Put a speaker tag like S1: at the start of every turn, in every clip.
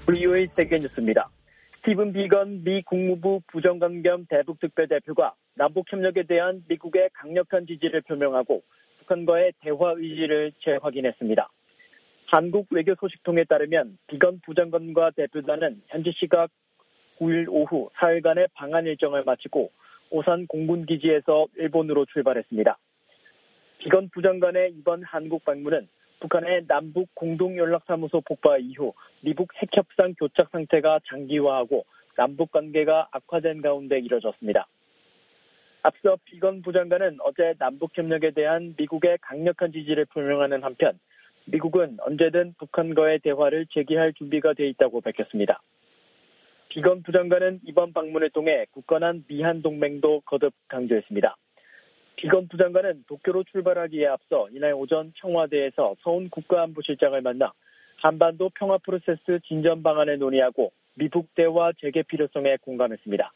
S1: VOA 세계뉴스입니다. 스티븐 비건 미 국무부 부장관 겸 대북특별대표가 남북협력에 대한 미국의 강력한 지지를 표명하고 북한과의 대화 의지를 재확인했습니다. 한국 외교 소식통에 따르면 비건 부장관과 대표단은 현지 시각 9일 오후 사흘간의 방한 일정을 마치고 오산 공군기지에서 일본으로 출발했습니다. 비건 부장관의 이번 한국 방문은 북한의 남북 공동연락사무소 폭파 이후 미북 핵협상 교착 상태가 장기화하고 남북 관계가 악화된 가운데 이뤄졌습니다. 앞서 비건 부장관은 어제 남북협력에 대한 미국의 강력한 지지를 표명하는 한편 미국은 언제든 북한과의 대화를 재개할 준비가 돼 있다고 밝혔습니다. 비건 부장관은 이번 방문을 통해 굳건한 미한 동맹도 거듭 강조했습니다. 비건 부장관은 도쿄로 출발하기에 앞서 이날 오전 청와대에서 서훈 국가안보실장을 만나 한반도 평화 프로세스 진전 방안을 논의하고 미북 대화 재개 필요성에 공감했습니다.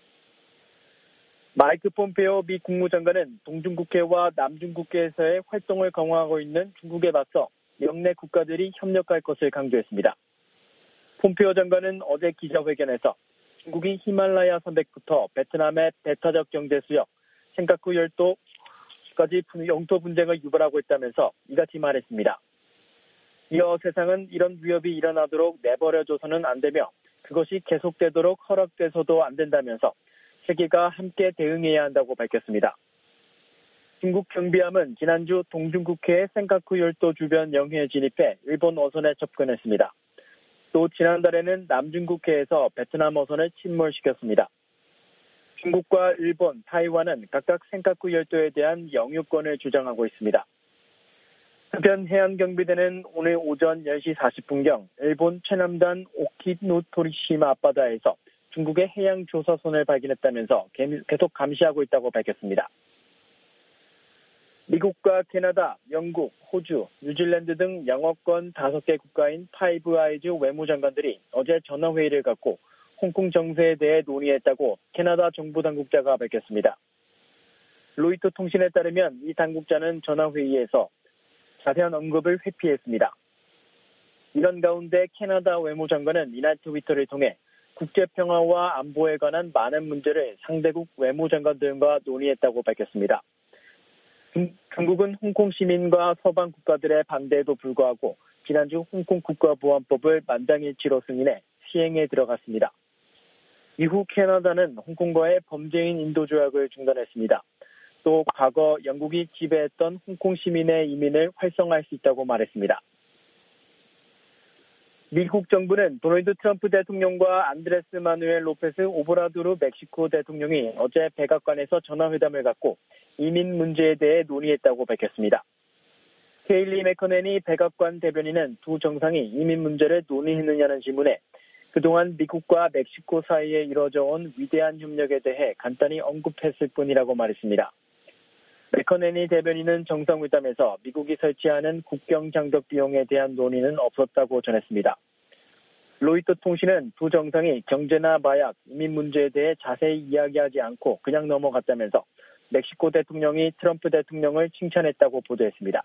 S1: 마이크 폼페오 미 국무장관은 동중국해와 남중국해에서의 활동을 강화하고 있는 중국에 맞서 영내 국가들이 협력할 것을 강조했습니다. 폼페오 장관은 어제 기자회견에서 중국이 히말라야 산맥부터 베트남의 배타적 경제 수역, 센카쿠 열도까지 영토 분쟁을 유발하고 있다면서 이같이 말했습니다. 이어 세상은 이런 위협이 일어나도록 내버려줘서는 안 되며 그것이 계속되도록 허락돼서도 안 된다면서 세계가 함께 대응해야 한다고 밝혔습니다. 중국 경비함은 지난주 동중국해의 센카쿠 열도 주변 영해에 진입해 일본 어선에 접근했습니다. 또 지난달에는 남중국해에서 베트남 어선을 침몰시켰습니다. 중국과 일본, 타이완은 각각 센카쿠 열도에 대한 영유권을 주장하고 있습니다. 한편 해양경비대는 오늘 오전 10시 40분경 일본 최남단 오키노토리시마 앞바다에서 중국의 해양조사선을 발견했다면서 계속 감시하고 있다고 밝혔습니다. 미국과 캐나다, 영국, 호주, 뉴질랜드 등 영어권 5개 국가인 파이브 아이즈 외무장관들이 어제 전화회의를 갖고 홍콩 정세에 대해 논의했다고 캐나다 정부 당국자가 밝혔습니다. 로이터 통신에 따르면 이 당국자는 전화회의에서 자세한 언급을 회피했습니다. 이런 가운데 캐나다 외무장관은 이날 트위터를 통해 국제평화와 안보에 관한 많은 문제를 상대국 외무장관들과 논의했다고 밝혔습니다. 중국은 홍콩 시민과 서방 국가들의 반대에도 불구하고 지난주 홍콩 국가보안법을 만장일치로 승인해 시행에 들어갔습니다. 이후 캐나다는 홍콩과의 범죄인 인도 조약을 중단했습니다. 또 과거 영국이 지배했던 홍콩 시민의 이민을 활성화할 수 있다고 말했습니다. 미국 정부는 도널드 트럼프 대통령과 안드레스 마누엘 로페스 오브라도르 멕시코 대통령이 어제 백악관에서 전화회담을 갖고 이민 문제에 대해 논의했다고 밝혔습니다. 케일리 맥커넨이 백악관 대변인은 두 정상이 이민 문제를 논의했느냐는 질문에 그동안 미국과 멕시코 사이에 이뤄져 온 위대한 협력에 대해 간단히 언급했을 뿐이라고 말했습니다. 맥커넨이 대변인은 정상회담에서 미국이 설치하는 국경 장벽 비용에 대한 논의는 없었다고 전했습니다. 로이터 통신은 두 정상이 경제나 마약, 이민 문제에 대해 자세히 이야기하지 않고 그냥 넘어갔다면서 멕시코 대통령이 트럼프 대통령을 칭찬했다고 보도했습니다.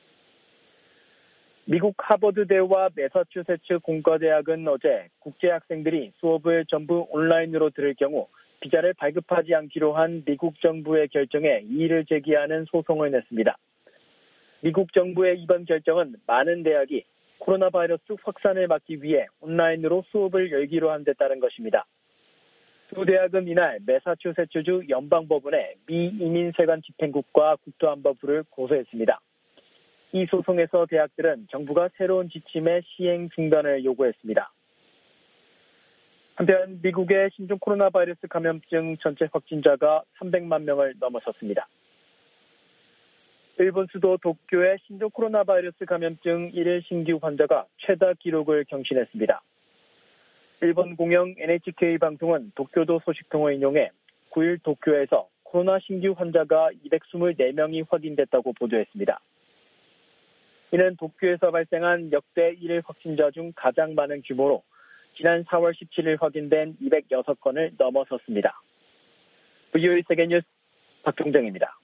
S1: 미국 하버드대와 매사추세츠 공과대학은 어제 국제학생들이 수업을 전부 온라인으로 들을 경우 비자를 발급하지 않기로 한 미국 정부의 결정에 이의를 제기하는 소송을 냈습니다. 미국 정부의 이번 결정은 많은 대학이 코로나 바이러스 확산을 막기 위해 온라인으로 수업을 열기로 한 데 따른 것입니다. 두 대학은 이날 매사추세츠주 연방법원에 미 이민세관 집행국과 국토안보부를 고소했습니다. 이 소송에서 대학들은 정부가 새로운 지침의 시행 중단을 요구했습니다. 한편 미국의 신종 코로나 바이러스 감염증 전체 확진자가 300만 명을 넘어섰습니다. 일본 수도 도쿄의 신종 코로나 바이러스 감염증 1일 신규 환자가 최다 기록을 경신했습니다. 일본 공영 NHK 방송은 도쿄도 소식통을 인용해 9일 도쿄에서 코로나 신규 환자가 224명이 확인됐다고 보도했습니다. 이는 도쿄에서 발생한 역대 1일 확진자 중 가장 많은 규모로 지난 4월 17일 확인된 206건을 넘어섰습니다. VOA 세계뉴스 박종정입니다.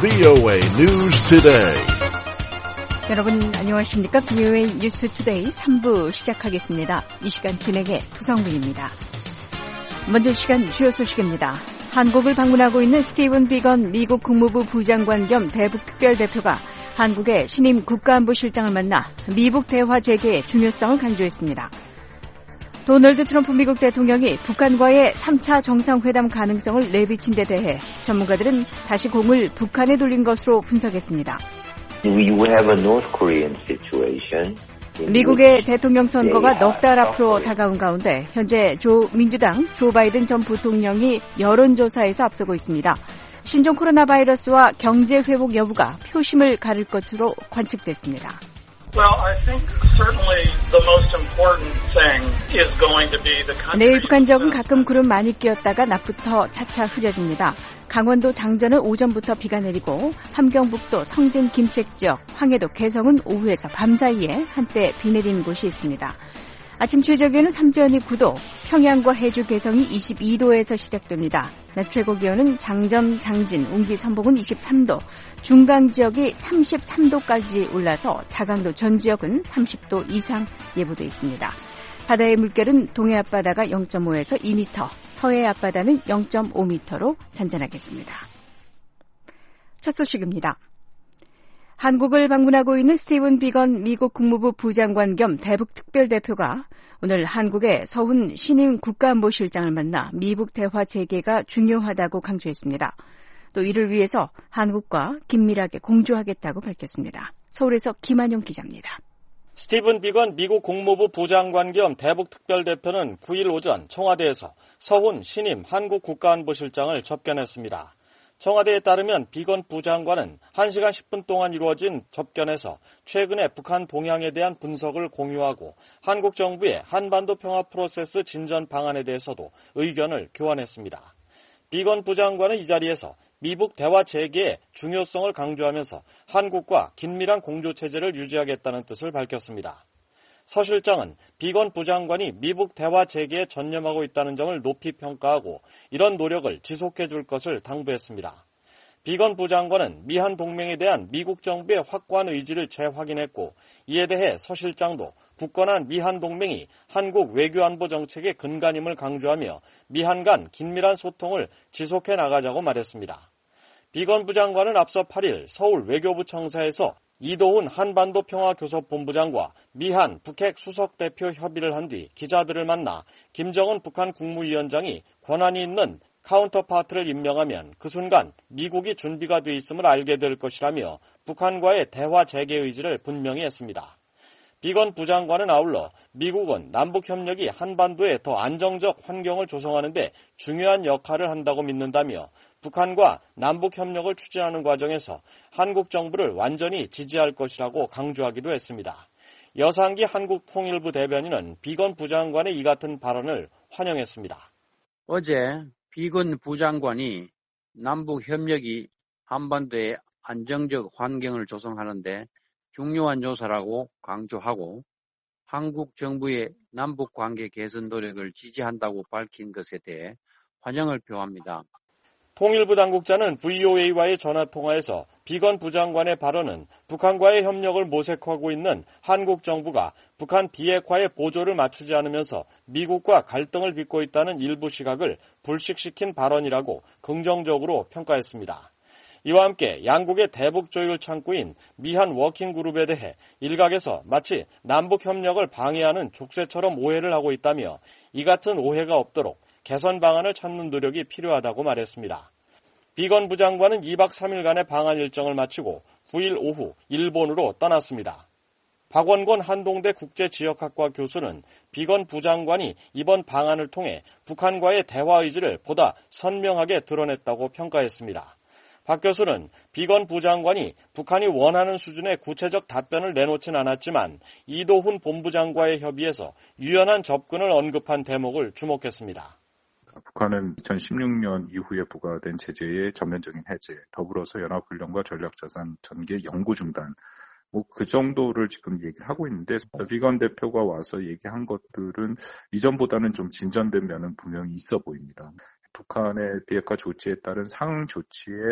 S2: VOA News Today.
S3: 여러분 안녕하십니까? VOA 뉴스 투데이 3부 시작하겠습니다. 이 시간 진행의 구성빈입니다. 먼저 시간 주요 소식입니다. 한국을 방문하고 있는 스티븐 비건 미국 국무부 부장관 겸 대북 특별대표가 한국의 신임 국가안보실장을 만나 미북 대화 재개의 중요성을 강조했습니다. 도널드 트럼프 미국 대통령이 북한과의 3차 정상회담 가능성을 내비친 데 대해 전문가들은 다시 공을 북한에 돌린 것으로 분석했습니다.
S4: We have a North Korean situation.
S3: 미국의 대통령 선거가 넉 달 앞으로 다가온 가운데 현재 민주당 조 바이든 전 부통령이 여론조사에서 앞서고 있습니다. 신종 코로나 바이러스와 경제 회복 여부가 표심을 가를 것으로 관측됐습니다. 내일 북한 지역은 가끔 구름 많이 끼었다가 낮부터 차차 흐려집니다. 강원도 장전은 오전부터 비가 내리고 함경북도 성진 김책 지역, 황해도 개성은 오후에서 밤 사이에 한때 비 내리는 곳이 있습니다. 아침 최저기온은 삼지연이 9도, 평양과 해주 개성이 22도에서 시작됩니다. 낮 최고 기온은 장전, 장진, 웅기, 선봉은 23도, 중강 지역이 33도까지 올라서 자강도 전 지역은 30도 이상 예보돼 있습니다. 바다의 물결은 동해 앞바다가 0.5에서 2m, 서해 앞바다는 0.5m로 잔잔하겠습니다. 첫 소식입니다. 한국을 방문하고 있는 스티븐 비건 미국 국무부 부장관 겸 대북 특별대표가 오늘 한국의 서훈 신임 국가안보실장을 만나 미북 대화 재개가 중요하다고 강조했습니다. 또 이를 위해서 한국과 긴밀하게 공조하겠다고 밝혔습니다. 서울에서 김한용 기자입니다.
S5: 스티븐 비건 미국 국무부 부장관 겸 대북 특별대표는 9일 오전 청와대에서 서훈 신임 한국 국가안보실장을 접견했습니다. 청와대에 따르면 비건 부장관은 1시간 10분 동안 이루어진 접견에서 최근의 북한 동향에 대한 분석을 공유하고 한국 정부의 한반도 평화 프로세스 진전 방안에 대해서도 의견을 교환했습니다. 비건 부장관은 이 자리에서 미북 대화 재개의 중요성을 강조하면서 한국과 긴밀한 공조체제를 유지하겠다는 뜻을 밝혔습니다. 서 실장은 비건 부장관이 미북 대화 재개에 전념하고 있다는 점을 높이 평가하고 이런 노력을 지속해 줄 것을 당부했습니다. 비건 부장관은 미한 동맹에 대한 미국 정부의 확고한 의지를 재확인했고 이에 대해 서 실장도 굳건한 미한 동맹이 한국 외교안보 정책의 근간임을 강조하며 미한 간 긴밀한 소통을 지속해 나가자고 말했습니다. 비건 부장관은 앞서 8일 서울 외교부 청사에서 이도훈 한반도 평화교섭본부장과 미한 북핵 수석대표 협의를 한 뒤 기자들을 만나 김정은 북한 국무위원장이 권한이 있는 카운터파트를 임명하면 그 순간 미국이 준비가 돼 있음을 알게 될 것이라며 북한과의 대화 재개 의지를 분명히 했습니다. 비건 부장관은 아울러 미국은 남북협력이 한반도에 더 안정적 환경을 조성하는 데 중요한 역할을 한다고 믿는다며 북한과 남북협력을 추진하는 과정에서 한국 정부를 완전히 지지할 것이라고 강조하기도 했습니다. 여상기 한국통일부 대변인은 비건 부장관의 이 같은 발언을 환영했습니다.
S6: 어제 비건 부장관이 남북협력이 한반도의 안정적 환경을 조성하는 데 중요한 요소라고 강조하고 한국 정부의 남북관계 개선 노력을 지지한다고 밝힌 것에 대해 환영을 표합니다.
S5: 통일부 당국자는 VOA와의 전화통화에서 비건 부장관의 발언은 북한과의 협력을 모색하고 있는 한국 정부가 북한 비핵화에 보조를 맞추지 않으면서 미국과 갈등을 빚고 있다는 일부 시각을 불식시킨 발언이라고 긍정적으로 평가했습니다. 이와 함께 양국의 대북 조율 창구인 미한 워킹그룹에 대해 일각에서 마치 남북협력을 방해하는 족쇄처럼 오해를 하고 있다며 이 같은 오해가 없도록 개선 방안을 찾는 노력이 필요하다고 말했습니다. 비건 부장관은 2박 3일간의 방한 일정을 마치고 9일 오후 일본으로 떠났습니다. 박원곤 한동대 국제지역학과 교수는 비건 부장관이 이번 방안을 통해 북한과의 대화 의지를 보다 선명하게 드러냈다고 평가했습니다. 박 교수는 비건 부장관이 북한이 원하는 수준의 구체적 답변을 내놓진 않았지만 이도훈 본부장과의 협의에서 유연한 접근을 언급한 대목을 주목했습니다.
S7: 북한은 2016년 이후에 부과된 제재의 전면적인 해제, 더불어서 연합훈련과 전략자산 전개 연구 중단, 그 정도를 지금 얘기를 하고 있는데 비건 대표가 와서 얘기한 것들은 이전보다는 좀 진전된 면은 분명히 있어 보입니다. 북한의 비핵화 조치에 따른 상응 조치의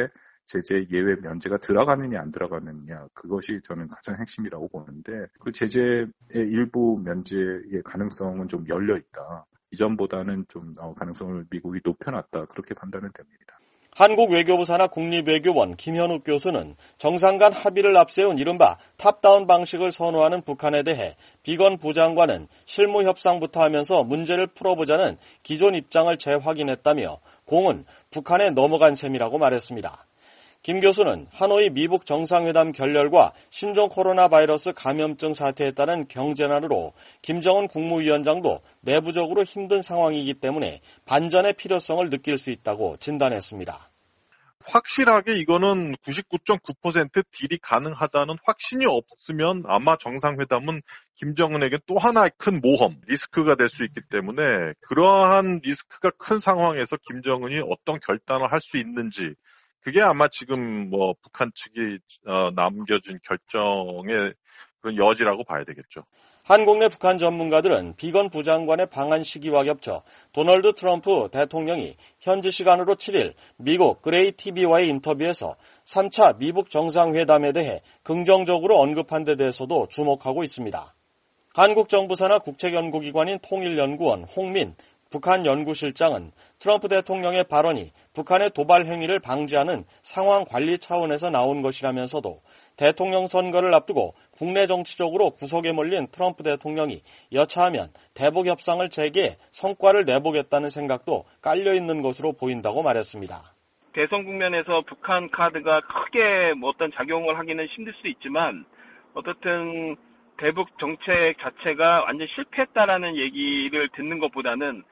S7: 제재 예외 면제가 들어가느냐 안 들어가느냐 그것이 저는 가장 핵심이라고 보는데 그 제재의 일부 면제의 가능성은 좀 열려 있다. 이전보다는 좀 가능성을 미국이 높여놨다. 그렇게 판단은 됩니다.
S5: 한국 외교부 산하 국립외교원 김현욱 교수는 정상 간 합의를 앞세운 이른바 탑다운 방식을 선호하는 북한에 대해 비건 부장관은 실무 협상부터 하면서 문제를 풀어보자는 기존 입장을 재확인했다며 공은 북한에 넘어간 셈이라고 말했습니다. 김 교수는 하노이 미북 정상회담 결렬과 신종 코로나 바이러스 감염증 사태에 따른 경제난으로 김정은 국무위원장도 내부적으로 힘든 상황이기 때문에 반전의 필요성을 느낄 수 있다고 진단했습니다.
S8: 확실하게 이거는 99.9% 딜이 가능하다는 확신이 없으면 아마 정상회담은 김정은에게 또 하나의 큰 모험, 리스크가 될 수 있기 때문에 그러한 리스크가 큰 상황에서 김정은이 어떤 결단을 할 수 있는지 그게 아마 지금 북한 측이 남겨준 결정의 그런 여지라고 봐야 되겠죠.
S5: 한국 내 북한 전문가들은 비건 부장관의 방한 시기와 겹쳐 도널드 트럼프 대통령이 현지 시간으로 7일 미국 그레이 TV와의 인터뷰에서 3차 미북 정상회담에 대해 긍정적으로 언급한 데 대해서도 주목하고 있습니다. 한국 정부 산하 국책연구기관인 통일연구원 홍민 북한 연구실장은 트럼프 대통령의 발언이 북한의 도발 행위를 방지하는 상황 관리 차원에서 나온 것이라면서도 대통령 선거를 앞두고 국내 정치적으로 구석에 몰린 트럼프 대통령이 여차하면 대북 협상을 재개해 성과를 내보겠다는 생각도 깔려있는 것으로 보인다고 말했습니다.
S9: 대선 국면에서 북한 카드가 크게 어떤 작용을 하기는 힘들 수 있지만 어떻든 대북 정책 자체가 완전 실패했다라는 얘기를 듣는 것보다는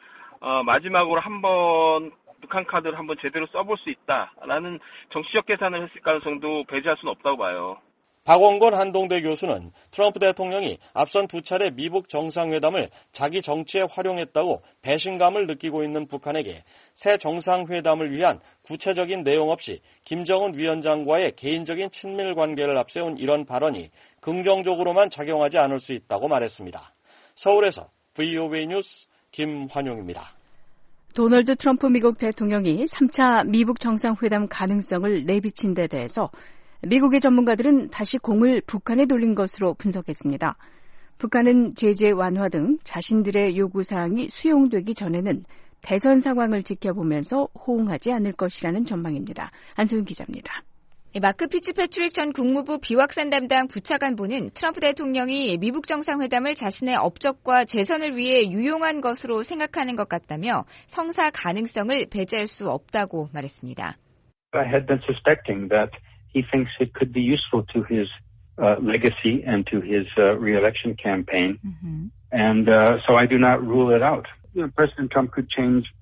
S9: 마지막으로 한번 북한 카드를 한번 제대로 써볼 수 있다라는 정치적 계산을 했을 가능성도 배제할 수는 없다고 봐요.
S5: 박원권 한동대 교수는 트럼프 대통령이 앞선 두 차례 미북 정상회담을 자기 정치에 활용했다고 배신감을 느끼고 있는 북한에게 새 정상회담을 위한 구체적인 내용 없이 김정은 위원장과의 개인적인 친밀 관계를 앞세운 이런 발언이 긍정적으로만 작용하지 않을 수 있다고 말했습니다. 서울에서 VOA 뉴스 김환용입니다.
S3: 도널드 트럼프 미국 대통령이 3차 미북 정상회담 가능성을 내비친 데 대해서 미국의 전문가들은 다시 공을 북한에 돌린 것으로 분석했습니다. 북한은 제재 완화 등 자신들의 요구사항이 수용되기 전에는 대선 상황을 지켜보면서 호응하지 않을 것이라는 전망입니다. 안소영 기자입니다.
S10: 마크 피츠패트릭 전 국무부 비확산 담당 부차관보는 트럼프 대통령이 미북 정상회담을 자신의 업적과 재선을 위해 유용한 것으로 생각하는 것 같다며 성사 가능성을 배제할 수 없다고 말했습니다.
S11: I had been suspecting that he thinks it could be useful to his legacy and to his re-election campaign, and so I do not rule it out. President Trump could change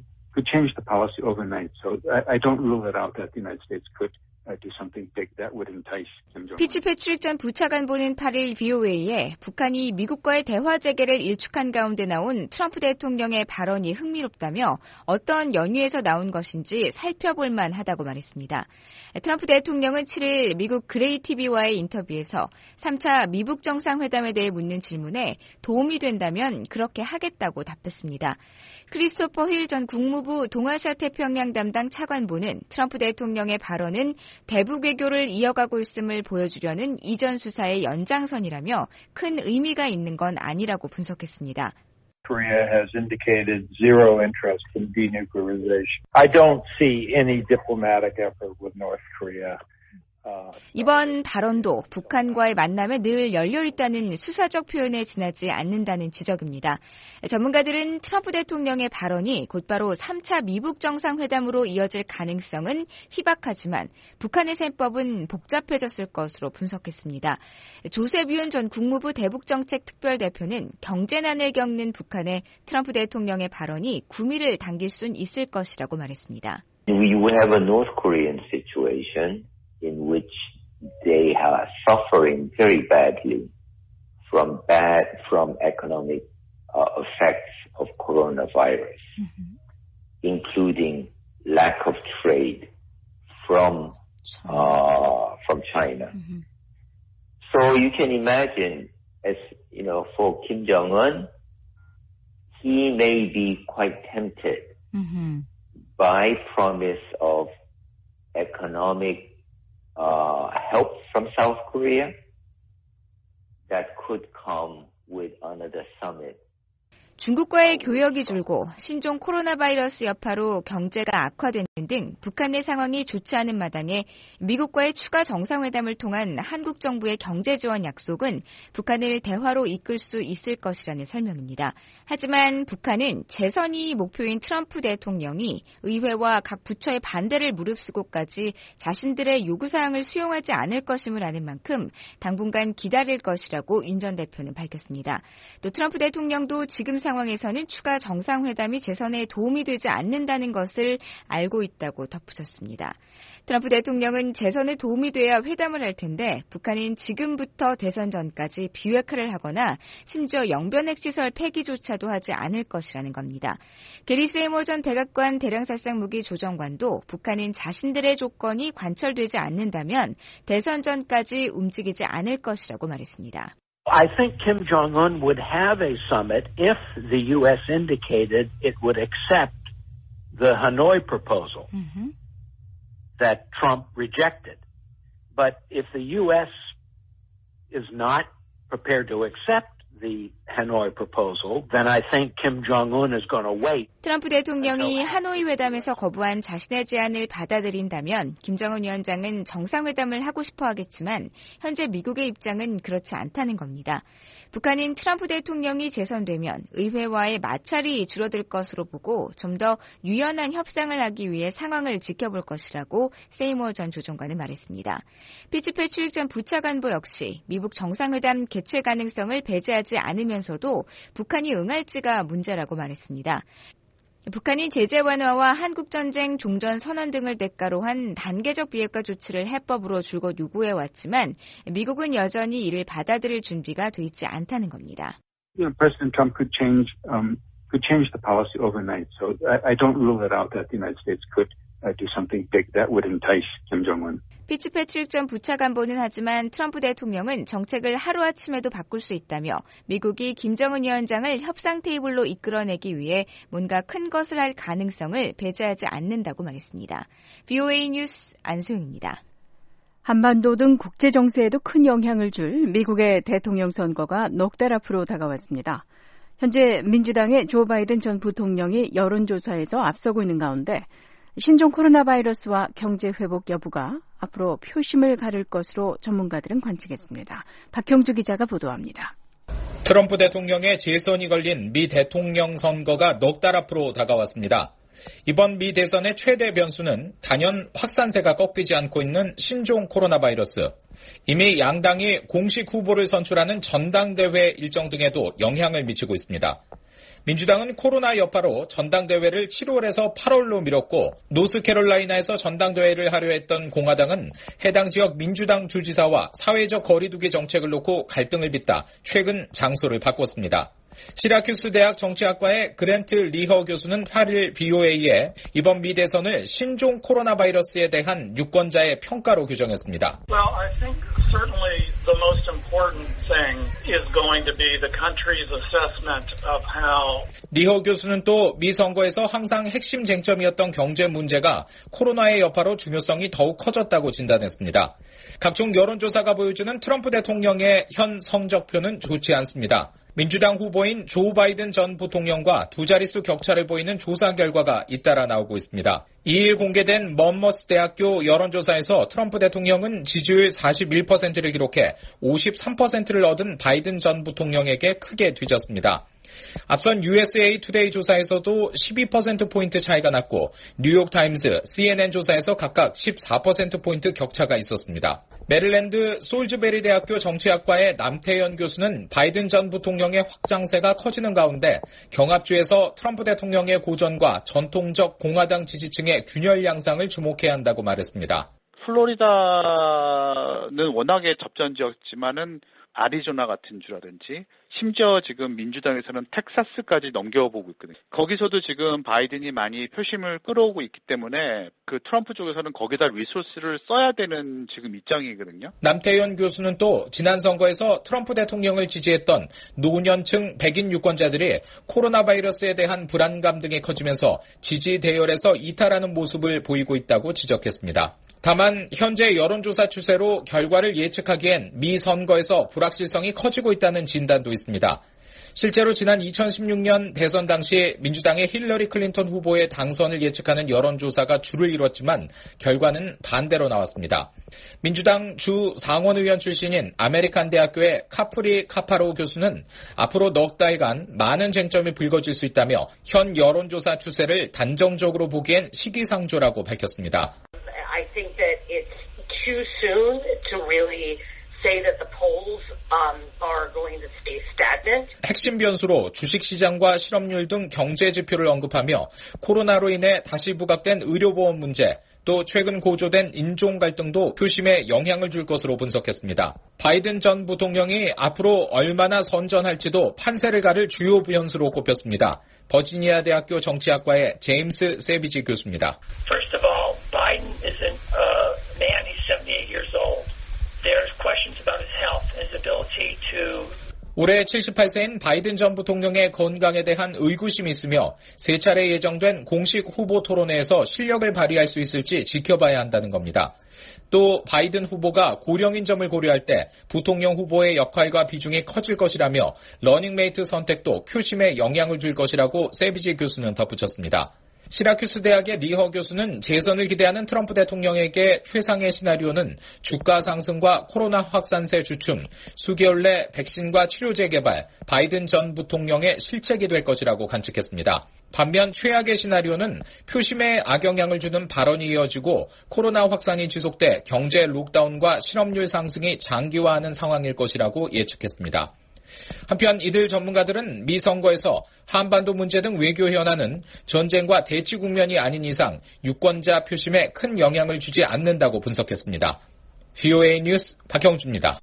S11: the policy overnight, so I don't rule it out that the United States could do something big that would entice Kim Jong-un.
S10: 피츠패트릭 전 부차관보는 8일 VOA에 북한이 미국과의 대화 재개를 일축한 가운데 나온 트럼프 대통령의 발언이 흥미롭다며 어떤 연유에서 나온 것인지 살펴볼 만하다고 말했습니다. 트럼프 대통령은 7일 미국 그레이 TV와의 인터뷰에서 3차 미북 정상회담에 대해 묻는 질문에 도움이 된다면 그렇게 하겠다고 답했습니다. 크리스토퍼 힐 전 국무부 동아시아 태평양 담당 차관보는 트럼프 대통령의 발언은 대북 외교를 이어가고 있음을 보여주려는 이전 수사의 연장선이라며 큰 의미가 있는 건 아니라고 분석했습니다.
S12: Korea has indicated zero interest in denuclearization. I don't see any diplomatic effort with North Korea.
S10: 이번 발언도 북한과의 만남에 늘 열려있다는 수사적 표현에 지나지 않는다는 지적입니다. 전문가들은 트럼프 대통령의 발언이 곧바로 3차 미북 정상회담으로 이어질 가능성은 희박하지만 북한의 셈법은 복잡해졌을 것으로 분석했습니다. 조셉 유은 전 국무부 대북정책 특별대표는 경제난을 겪는 북한에 트럼프 대통령의 발언이 구미를 당길 순 있을 것이라고 말했습니다.
S4: We have a North Korean situation in which they are suffering very badly from economic effects of coronavirus, including lack of trade from China. So you can imagine, as you know, for Kim Jong-un, he may be quite tempted by promise of economic help from South Korea that could come with another summit.
S10: 중국과의 교역이 줄고 신종 코로나 바이러스 여파로 경제가 악화되는 등 북한 내 상황이 좋지 않은 마당에 미국과의 추가 정상회담을 통한 한국 정부의 경제 지원 약속은 북한을 대화로 이끌 수 있을 것이라는 설명입니다. 하지만 북한은 재선이 목표인 트럼프 대통령이 의회와 각 부처의 반대를 무릅쓰고까지 자신들의 요구사항을 수용하지 않을 것임을 아는 만큼 당분간 기다릴 것이라고 윤 전 대표는 밝혔습니다. 또 트럼프 대통령도 지금 상황에서는 추가 정상회담이 재선에 도움이 되지 않는다는 것을 알고 있다고 덧붙였습니다. 트럼프 대통령은 재선에 도움이 돼야 회담을 할 텐데 북한은 지금부터 대선 전까지 비핵화를 하거나 심지어 영변핵시설 폐기조차도 하지 않을 것이라는 겁니다. 게리 세이머 전 백악관 대량살상 무기 조정관도 북한은 자신들의 조건이 관철되지 않는다면 대선 전까지 움직이지 않을 것이라고 말했습니다.
S13: I think Kim Jong-un would have a summit if the U.S. indicated it would accept the Hanoi proposal that Trump rejected. But if the U.S. is not prepared to accept the Hanoi proposal, then I think Kim Jong-un is going to wait.
S10: 트럼프 대통령이 하노이 회담에서 거부한 자신의 제안을 받아들인다면 김정은 위원장은 정상회담을 하고 싶어 하겠지만 현재 미국의 입장은 그렇지 않다는 겁니다. 북한은 트럼프 대통령이 재선되면 의회와의 마찰이 줄어들 것으로 보고 좀 더 유연한 협상을 하기 위해 상황을 지켜볼 것이라고 세이머 전 조정관은 말했습니다. 피츠패 출입 전 부차관보 역시 미국 정상회담 개최 가능성을 배제하지 않으면서도 북한이 응할지가 문제라고 말했습니다. 북한이 제재 완화와 한국전쟁 종전 선언 등을 대가로 한 단계적 비핵화 조치를 해법으로 줄곧 요구해왔지만 미국은 여전히 이를 받아들일 준비가 돼 있지 않다는 겁니다.
S11: President Trump could change the policy overnight. So I don't rule it out that the United States could do something big that would entice Kim Jong-un.
S10: 피츠패트릭 전 부차관보는 하지만 트럼프 대통령은 정책을 하루아침에도 바꿀 수 있다며 미국이 김정은 위원장을 협상 테이블로 이끌어내기 위해 뭔가 큰 것을 할 가능성을 배제하지 않는다고 말했습니다. VOA 뉴스 안소영입니다.
S3: 한반도 등 국제 정세에도 큰 영향을 줄 미국의 대통령 선거가 넉 달 앞으로 다가왔습니다. 현재 민주당의 조 바이든 전 부통령이 여론조사에서 앞서고 있는 가운데 신종 코로나 바이러스와 경제 회복 여부가 앞으로 표심을 가를 것으로 전문가들은 관측했습니다. 박형주 기자가 보도합니다.
S14: 트럼프 대통령의 재선이 걸린 미 대통령 선거가 넉 달 앞으로 다가왔습니다. 이번 미 대선의 최대 변수는 단연 확산세가 꺾이지 않고 있는 신종 코로나 바이러스. 이미 양당이 공식 후보를 선출하는 전당대회 일정 등에도 영향을 미치고 있습니다. 민주당은 코로나 여파로 전당대회를 7월에서 8월로 미뤘고 노스캐롤라이나에서 전당대회를 하려 했던 공화당은 해당 지역 민주당 주지사와 사회적 거리두기 정책을 놓고 갈등을 빚다 최근 장소를 바꿨습니다. 시라큐스 대학 정치학과의 그랜트 리허 교수는 8일 BOA에 이번 미 대선을 신종 코로나 바이러스에 대한 유권자의 평가로 규정했습니다.
S15: Well, I think certainly the most important thing is going to be the country's assessment of how.
S14: 리허 교수는 또 미 선거에서 항상 핵심 쟁점이었던 경제 문제가 코로나의 여파로 중요성이 더욱 커졌다고 진단했습니다. 각종 여론조사가 보여주는 트럼프 대통령의 현 성적표는 좋지 않습니다. 민주당 후보인 조 바이든 전 부통령과 두 자릿수 격차를 보이는 조사 결과가 잇따라 나오고 있습니다. 2일 공개된 먼머스 대학교 여론조사에서 트럼프 대통령은 지지율 41%를 기록해 53%를 얻은 바이든 전 부통령에게 크게 뒤졌습니다. 앞선 USA 투데이 조사에서도 12%포인트 차이가 났고 뉴욕타임스, CNN 조사에서 각각 14%포인트 격차가 있었습니다. 메릴랜드 솔즈베리 대학교 정치학과의 남태현 교수는 바이든 전 부통령의 확장세가 커지는 가운데 경합주에서 트럼프 대통령의 고전과 전통적 공화당 지지층의 균열 양상을 주목해야 한다고 말했습니다.
S16: 플로리다는 워낙에 접전 지역이지만은 아리조나 같은 주라든지 심지어 지금 민주당에서는 텍사스까지 넘겨보고 있거든요. 거기서도 지금 바이든이 많이 표심을 끌어오고 있기 때문에 그 트럼프 쪽에서는 거기다 리소스를 써야 되는 지금 입장이거든요.
S14: 남태현 교수는 또 지난 선거에서 트럼프 대통령을 지지했던 노년층 백인 유권자들이 코로나 바이러스에 대한 불안감 등이 커지면서 지지 대열에서 이탈하는 모습을 보이고 있다고 지적했습니다. 다만 현재 여론조사 추세로 결과를 예측하기엔 미 선거에서 불확실성이 커지고 있다는 진단도 있습니다. 실제로 지난 2016년 대선 당시 민주당의 힐러리 클린턴 후보의 당선을 예측하는 여론조사가 주를 이뤘지만 결과는 반대로 나왔습니다. 민주당 주 상원의원 출신인 아메리칸 대학교의 카프리 카파로 교수는 앞으로 넉 달간 많은 쟁점이 불거질 수 있다며 현 여론조사 추세를 단정적으로 보기엔 시기상조라고 밝혔습니다.
S17: I think that it's too soon to really say that the polls are going to stay stagnant.
S14: 핵심 변수로 주식시장과 실업률 등 경제 지표를 언급하며 코로나로 인해 다시 부각된 의료보험 문제, 또 최근 고조된 인종 갈등도 표심에 영향을 줄 것으로 분석했습니다. 바이든 전 부통령이 앞으로 얼마나 선전할지도 판세를 가를 주요 변수로 꼽혔습니다. 버지니아 대학교 정치학과의 제임스 세비지 교수입니다.
S18: First of all, Biden isn't a man. He's 78 years old. There's questions about his health and his ability to
S14: 올해 78세인 바이든 전 부통령의 건강에 대한 의구심이 있으며 세 차례 예정된 공식 후보 토론회에서 실력을 발휘할 수 있을지 지켜봐야 한다는 겁니다. 또 바이든 후보가 고령인 점을 고려할 때 부통령 후보의 역할과 비중이 커질 것이라며 러닝메이트 선택도 표심에 영향을 줄 것이라고 세비지 교수는 덧붙였습니다. 시라큐스 대학의 리허 교수는 재선을 기대하는 트럼프 대통령에게 최상의 시나리오는 주가 상승과 코로나 확산세 주춤, 수개월 내 백신과 치료제 개발, 바이든 전 부통령의 실책이 될 것이라고 관측했습니다. 반면 최악의 시나리오는 표심에 악영향을 주는 발언이 이어지고 코로나 확산이 지속돼 경제 록다운과 실업률 상승이 장기화하는 상황일 것이라고 예측했습니다. 한편 이들 전문가들은 미 선거에서 한반도 문제 등 외교 현안은 전쟁과 대치 국면이 아닌 이상 유권자 표심에 큰 영향을 주지 않는다고 분석했습니다. VOA 뉴스 박형주입니다.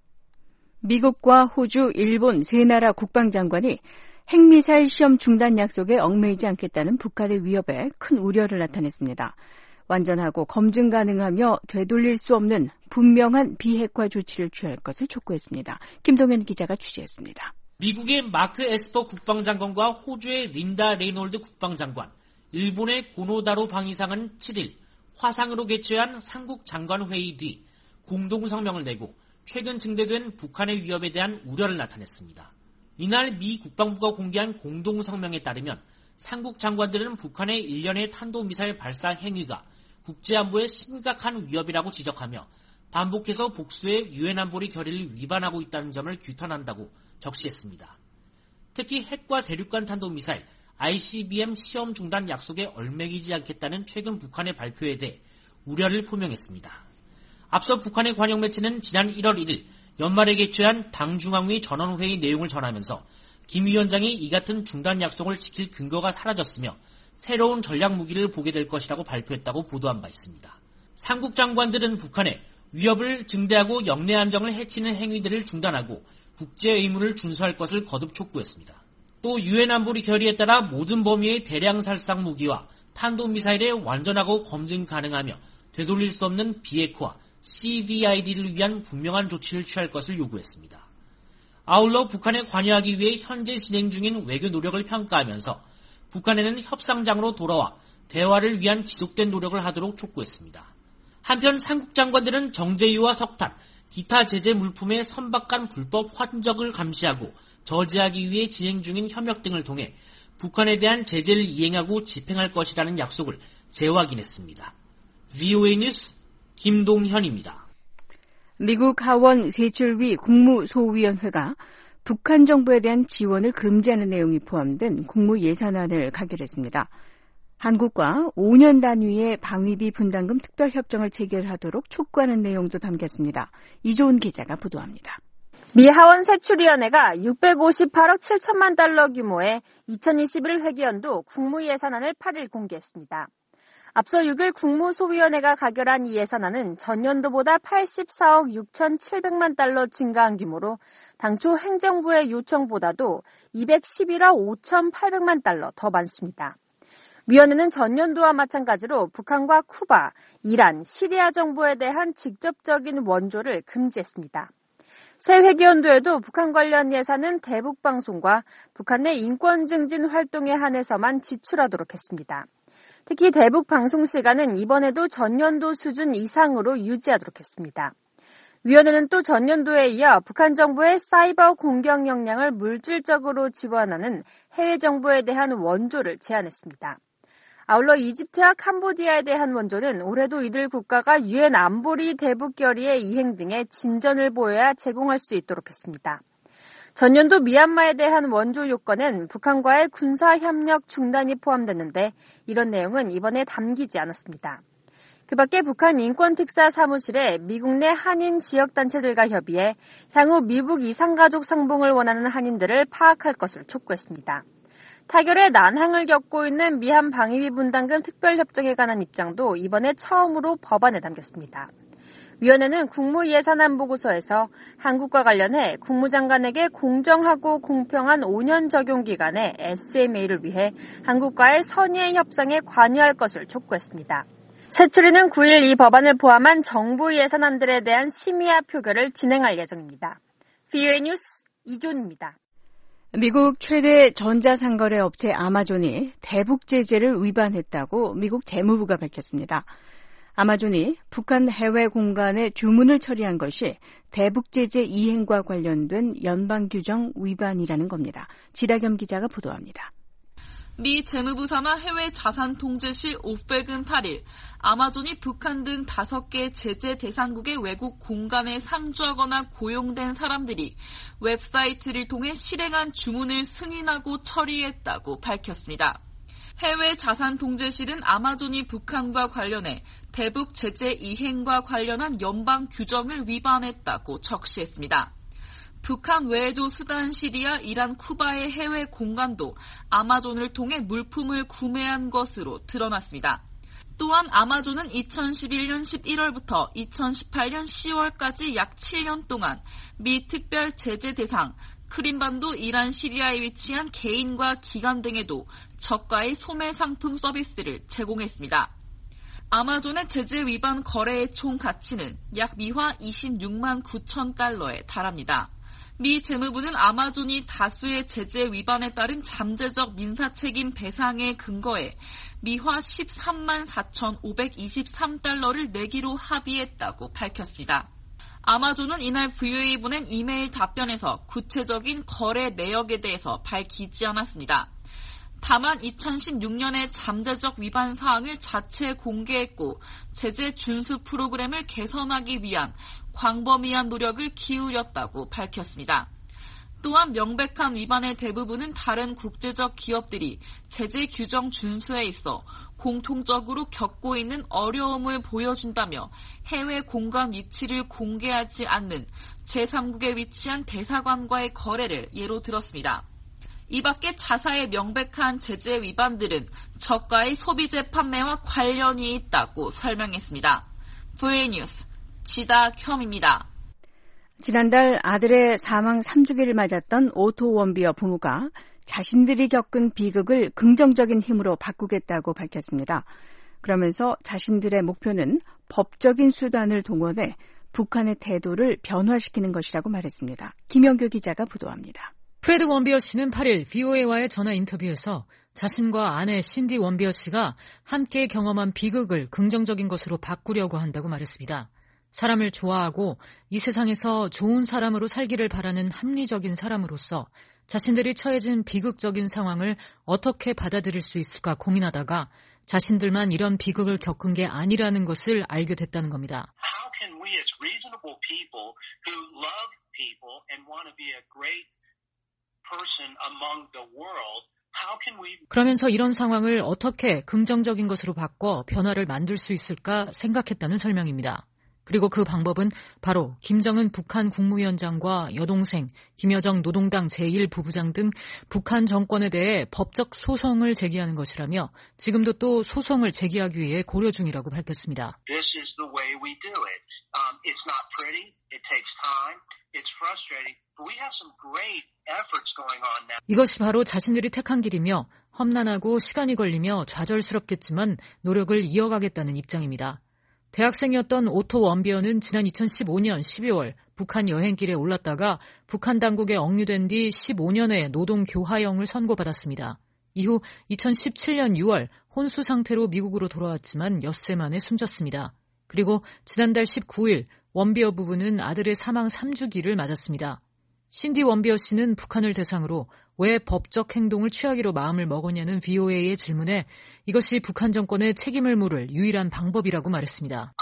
S3: 미국과 호주, 일본 세 나라 국방장관이 핵미사일 시험 중단 약속에 얽매이지 않겠다는 북한의 위협에 큰 우려를 나타냈습니다. 완전하고 검증 가능하며 되돌릴 수 없는 분명한 비핵화 조치를 취할 것을 촉구했습니다. 김동현 기자가 취재했습니다.
S19: 미국의 마크 에스퍼 국방장관과 호주의 린다 레이놀드 국방장관, 일본의 고노다로 방위상은 7일 화상으로 개최한 삼국 장관회의 뒤 공동성명을 내고 최근 증대된 북한의 위협에 대한 우려를 나타냈습니다. 이날 미 국방부가 공개한 공동성명에 따르면 삼국 장관들은 북한의 일련의 탄도미사일 발사 행위가 국제안보에 심각한 위협이라고 지적하며 반복해서 복수의 유엔 안보리 결의를 위반하고 있다는 점을 규탄한다고 적시했습니다. 특히 핵과 대륙간 탄도미사일 ICBM 시험 중단 약속에 얽매이지 않겠다는 최근 북한의 발표에 대해 우려를 표명했습니다. 앞서 북한의 관영 매체는 지난 1월 1일 연말에 개최한 당 중앙위 전원회의 내용을 전하면서 김 위원장이 이 같은 중단 약속을 지킬 근거가 사라졌으며 새로운 전략 무기를 보게 될 것이라고 발표했다고 보도한 바 있습니다. 삼국 장관들은 북한에 위협을 증대하고 영내 안정을 해치는 행위들을 중단하고 국제 의무를 준수할 것을 거듭 촉구했습니다. 또 유엔 안보리 결의에 따라 모든 범위의 대량 살상 무기와 탄도미사일의 완전하고 검증 가능하며 되돌릴 수 없는 비핵화 CVID를 위한 분명한 조치를 취할 것을 요구했습니다. 아울러 북한에 관여하기 위해 현재 진행 중인 외교 노력을 평가하면서 북한에는 협상장으로 돌아와 대화를 위한 지속된 노력을 하도록 촉구했습니다. 한편 삼국 장관들은 정제유와 석탄, 기타 제재 물품의 선박간 불법 환적을 감시하고 저지하기 위해 진행 중인 협력 등을 통해 북한에 대한 제재를 이행하고 집행할 것이라는 약속을 재확인했습니다. VOA 뉴스 김동현입니다.
S3: 미국 하원 세출위 국무소위원회가 북한 정부에 대한 지원을 금지하는 내용이 포함된 국무 예산안을 가결했습니다. 한국과 5년 단위의 방위비 분담금 특별협정을 체결하도록 촉구하는 내용도 담겼습니다. 이조은 기자가 보도합니다.
S20: 미 하원 세출위원회가 658억 7천만 달러 규모의 2021 회계연도 국무 예산안을 8일 공개했습니다. 앞서 6일 국무소위원회가 가결한 이 예산안은 전년도보다 84억 6,700만 달러 증가한 규모로 당초 행정부의 요청보다도 211억 5,800만 달러 더 많습니다. 위원회는 전년도와 마찬가지로 북한과 쿠바, 이란, 시리아 정부에 대한 직접적인 원조를 금지했습니다. 새 회계연도에도 북한 관련 예산은 대북방송과 북한 내 인권 증진 활동에 한해서만 지출하도록 했습니다. 특히 대북 방송 시간은 이번에도 전년도 수준 이상으로 유지하도록 했습니다. 위원회는 또 전년도에 이어 북한 정부의 사이버 공격 역량을 물질적으로 지원하는 해외 정부에 대한 원조를 제안했습니다. 아울러 이집트와 캄보디아에 대한 원조는 올해도 이들 국가가 유엔 안보리 대북 결의의 이행 등의 진전을 보여야 제공할 수 있도록 했습니다. 전년도 미얀마에 대한 원조 요건엔 북한과의 군사협력 중단이 포함됐는데 이런 내용은 이번에 담기지 않았습니다. 그 밖에 북한 인권특사 사무실에 미국 내 한인 지역단체들과 협의해 향후 미국 이산가족 상봉을 원하는 한인들을 파악할 것을 촉구했습니다. 타결의 난항을 겪고 있는 미한 방위비 분담금 특별협정에 관한 입장도 이번에 처음으로 법안에 담겼습니다. 위원회는 국무예산안 보고서에서 한국과 관련해 국무장관에게 공정하고 공평한 5년 적용 기간의 SMA를 위해 한국과의 선의의 협상에 관여할 것을 촉구했습니다. 새누리는 9일 이 법안을 포함한 정부 예산안들에 대한 심의와 표결을 진행할 예정입니다. VOA 뉴스 이존입니다.
S3: 미국 최대 전자상거래 업체 아마존이 대북 제재를 위반했다고 미국 재무부가 밝혔습니다. 아마존이 북한 해외 공간에 주문을 처리한 것이 대북 제재 이행과 관련된 연방 규정 위반이라는 겁니다. 지다겸 기자가 보도합니다.
S21: 미 재무부 산하 해외 자산 통제실 오펙은 8일 아마존이 북한 등 5개 제재 대상국의 외국 공간에 상주하거나 고용된 사람들이 웹사이트를 통해 실행한 주문을 승인하고 처리했다고 밝혔습니다. 해외 자산 통제실은 아마존이 북한과 관련해 대북 제재 이행과 관련한 연방 규정을 위반했다고 적시했습니다. 북한 외에도 수단, 시리아, 이란, 쿠바의 해외 공간도 아마존을 통해 물품을 구매한 것으로 드러났습니다. 또한 아마존은 2011년 11월부터 2018년 10월까지 약 7년 동안 미 특별 제재 대상, 크림반도, 이란, 시리아에 위치한 개인과 기관 등에도 저가의 소매 상품 서비스를 제공했습니다. 아마존의 제재 위반 거래의 총 가치는 약 미화 26만 9천 달러에 달합니다. 미 재무부는 아마존이 다수의 제재 위반에 따른 잠재적 민사책임 배상에 근거해 미화 13만 4,523달러를 내기로 합의했다고 밝혔습니다. 아마존은 이날 VOA에 보낸 이메일 답변에서 구체적인 거래 내역에 대해서 밝히지 않았습니다. 다만 2016년에 잠재적 위반 사항을 자체 공개했고 제재 준수 프로그램을 개선하기 위한 광범위한 노력을 기울였다고 밝혔습니다. 또한 명백한 위반의 대부분은 다른 국제적 기업들이 제재 규정 준수에 있어 공통적으로 겪고 있는 어려움을 보여준다며 해외 공간 위치를 공개하지 않는 제3국에 위치한 대사관과의 거래를 예로 들었습니다. 이 밖에 자사의 명백한 제재 위반들은 저가의 소비재 판매와 관련이 있다고 설명했습니다. VOA 뉴스 지다겸입니다.
S3: 지난달 아들의 사망 3주기를 맞았던 오토 원비어 부모가 자신들이 겪은 비극을 긍정적인 힘으로 바꾸겠다고 밝혔습니다. 그러면서 자신들의 목표는 법적인 수단을 동원해 북한의 태도를 변화시키는 것이라고 말했습니다. 김영교 기자가 보도합니다.
S22: 프레드 원비어 씨는 8일 VOA와의 전화 인터뷰에서 자신과 아내 신디 원비어 씨가 함께 경험한 비극을 긍정적인 것으로 바꾸려고 한다고 말했습니다. 사람을 좋아하고 이 세상에서 좋은 사람으로 살기를 바라는 합리적인 사람으로서 자신들이 처해진 비극적인 상황을 어떻게 받아들일 수 있을까 고민하다가 자신들만 이런 비극을 겪은 게 아니라는 것을 알게 됐다는 겁니다.
S18: How can we as reasonable people who love people and want to be a great person among the world, how can we...
S22: 그러면서 이런 상황을 어떻게 긍정적인 것으로 바꿔 변화를 만들 수 있을까 생각했다는 설명입니다. 그리고 그 방법은 바로 김정은 북한 국무위원장과 여동생, 김여정 노동당 제1부부장 등 북한 정권에 대해 법적 소송을 제기하는 것이라며 지금도 또 소송을 제기하기 위해 고려 중이라고 밝혔습니다.
S18: This is the way we do it. It's not pretty. It takes time. It's frustrating. But we have some great efforts going on now.
S22: 이것이 바로 자신들이 택한 길이며 험난하고 시간이 걸리며 좌절스럽겠지만 노력을 이어가겠다는 입장입니다. 대학생이었던 오토 원비어는 지난 2015년 12월 북한 여행길에 올랐다가 북한 당국에 억류된 뒤 15년의 노동 교화형을 선고받았습니다. 이후 2017년 6월 혼수 상태로 미국으로 돌아왔지만 엿새 만에 숨졌습니다. 그리고 지난달 19일 원비어 부부는 아들의 사망 3주기를 맞았습니다. 신디 원비어 씨는 북한을 대상으로 왜 법적 행동을 취하기로 마음을 먹었냐는 VOA의 질문에 이것이 북한 정권의 책임을 물을 유일한 방법이라고 말했습니다.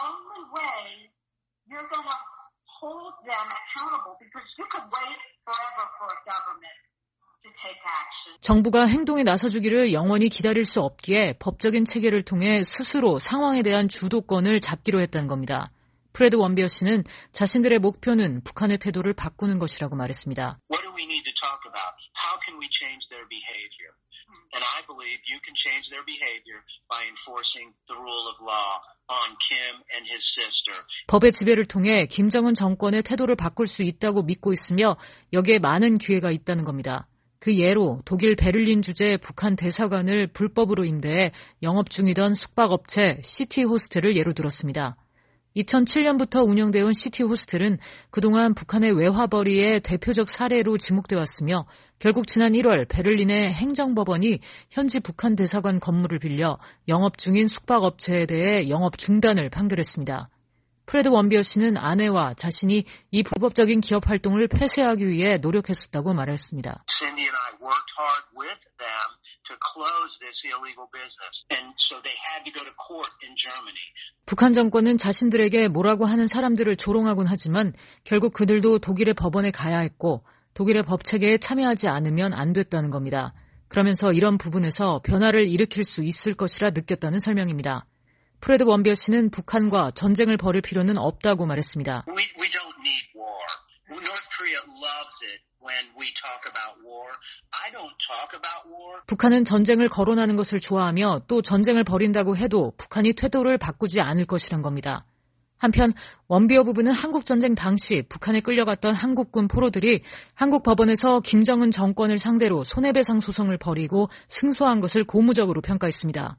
S22: 정부가 행동에 나서주기를 영원히 기다릴 수 없기에 법적인 체계를 통해 스스로 상황에 대한 주도권을 잡기로 했다는 겁니다. 프레드 원비어 씨는 자신들의 목표는 북한의 태도를 바꾸는 것이라고 말했습니다.
S18: What do we need to talk about? How can we change their behavior? And I believe you can change their behavior by enforcing the rule of law on Kim and his sister.
S22: 법의 지배를 통해 김정은 정권의 태도를 바꿀 수 있다고 믿고 있으며 여기에 많은 기회가 있다는 겁니다. 그 예로 독일 베를린 주재 북한 대사관을 불법으로 임대해 영업 중이던 숙박업체 시티호스텔을 예로 들었습니다. 2007년부터 운영되어 온 시티호스텔은 그동안 북한의 외화벌이의 대표적 사례로 지목돼 왔으며 결국 지난 1월 베를린의 행정법원이 현지 북한 대사관 건물을 빌려 영업 중인 숙박업체에 대해 영업 중단을 판결했습니다. 프레드 원비어 씨는 아내와 자신이 이 불법적인 기업 활동을 폐쇄하기 위해 노력했었다고 말했습니다.
S18: Cindy and I worked hard with them to close this illegal business, and so they had to go to court in Germany.
S22: 북한 정권은 자신들에게 뭐라고 하는 사람들을 조롱하곤 하지만 결국 그들도 독일의 법원에 가야 했고 독일의 법 체계에 참여하지 않으면 안 됐다는 겁니다. 그러면서 이런 부분에서 변화를 일으킬 수 있을 것이라 느꼈다는 설명입니다. 프레드 원비어 씨는 북한과 전쟁을 벌일 필요는 없다고 말했습니다.
S18: We don't need war. North Korea loves it when we talk about war. I don't talk about war.
S22: 북한은 전쟁을 거론하는 것을 좋아하며 또 전쟁을 벌인다고 해도 북한이 태도를 바꾸지 않을 것이란 겁니다. 한편 원비어 부부는 한국전쟁 당시 북한에 끌려갔던 한국군 포로들이 한국 법원에서 김정은 정권을 상대로 손해배상 소송을 벌이고 승소한 것을 고무적으로 평가했습니다.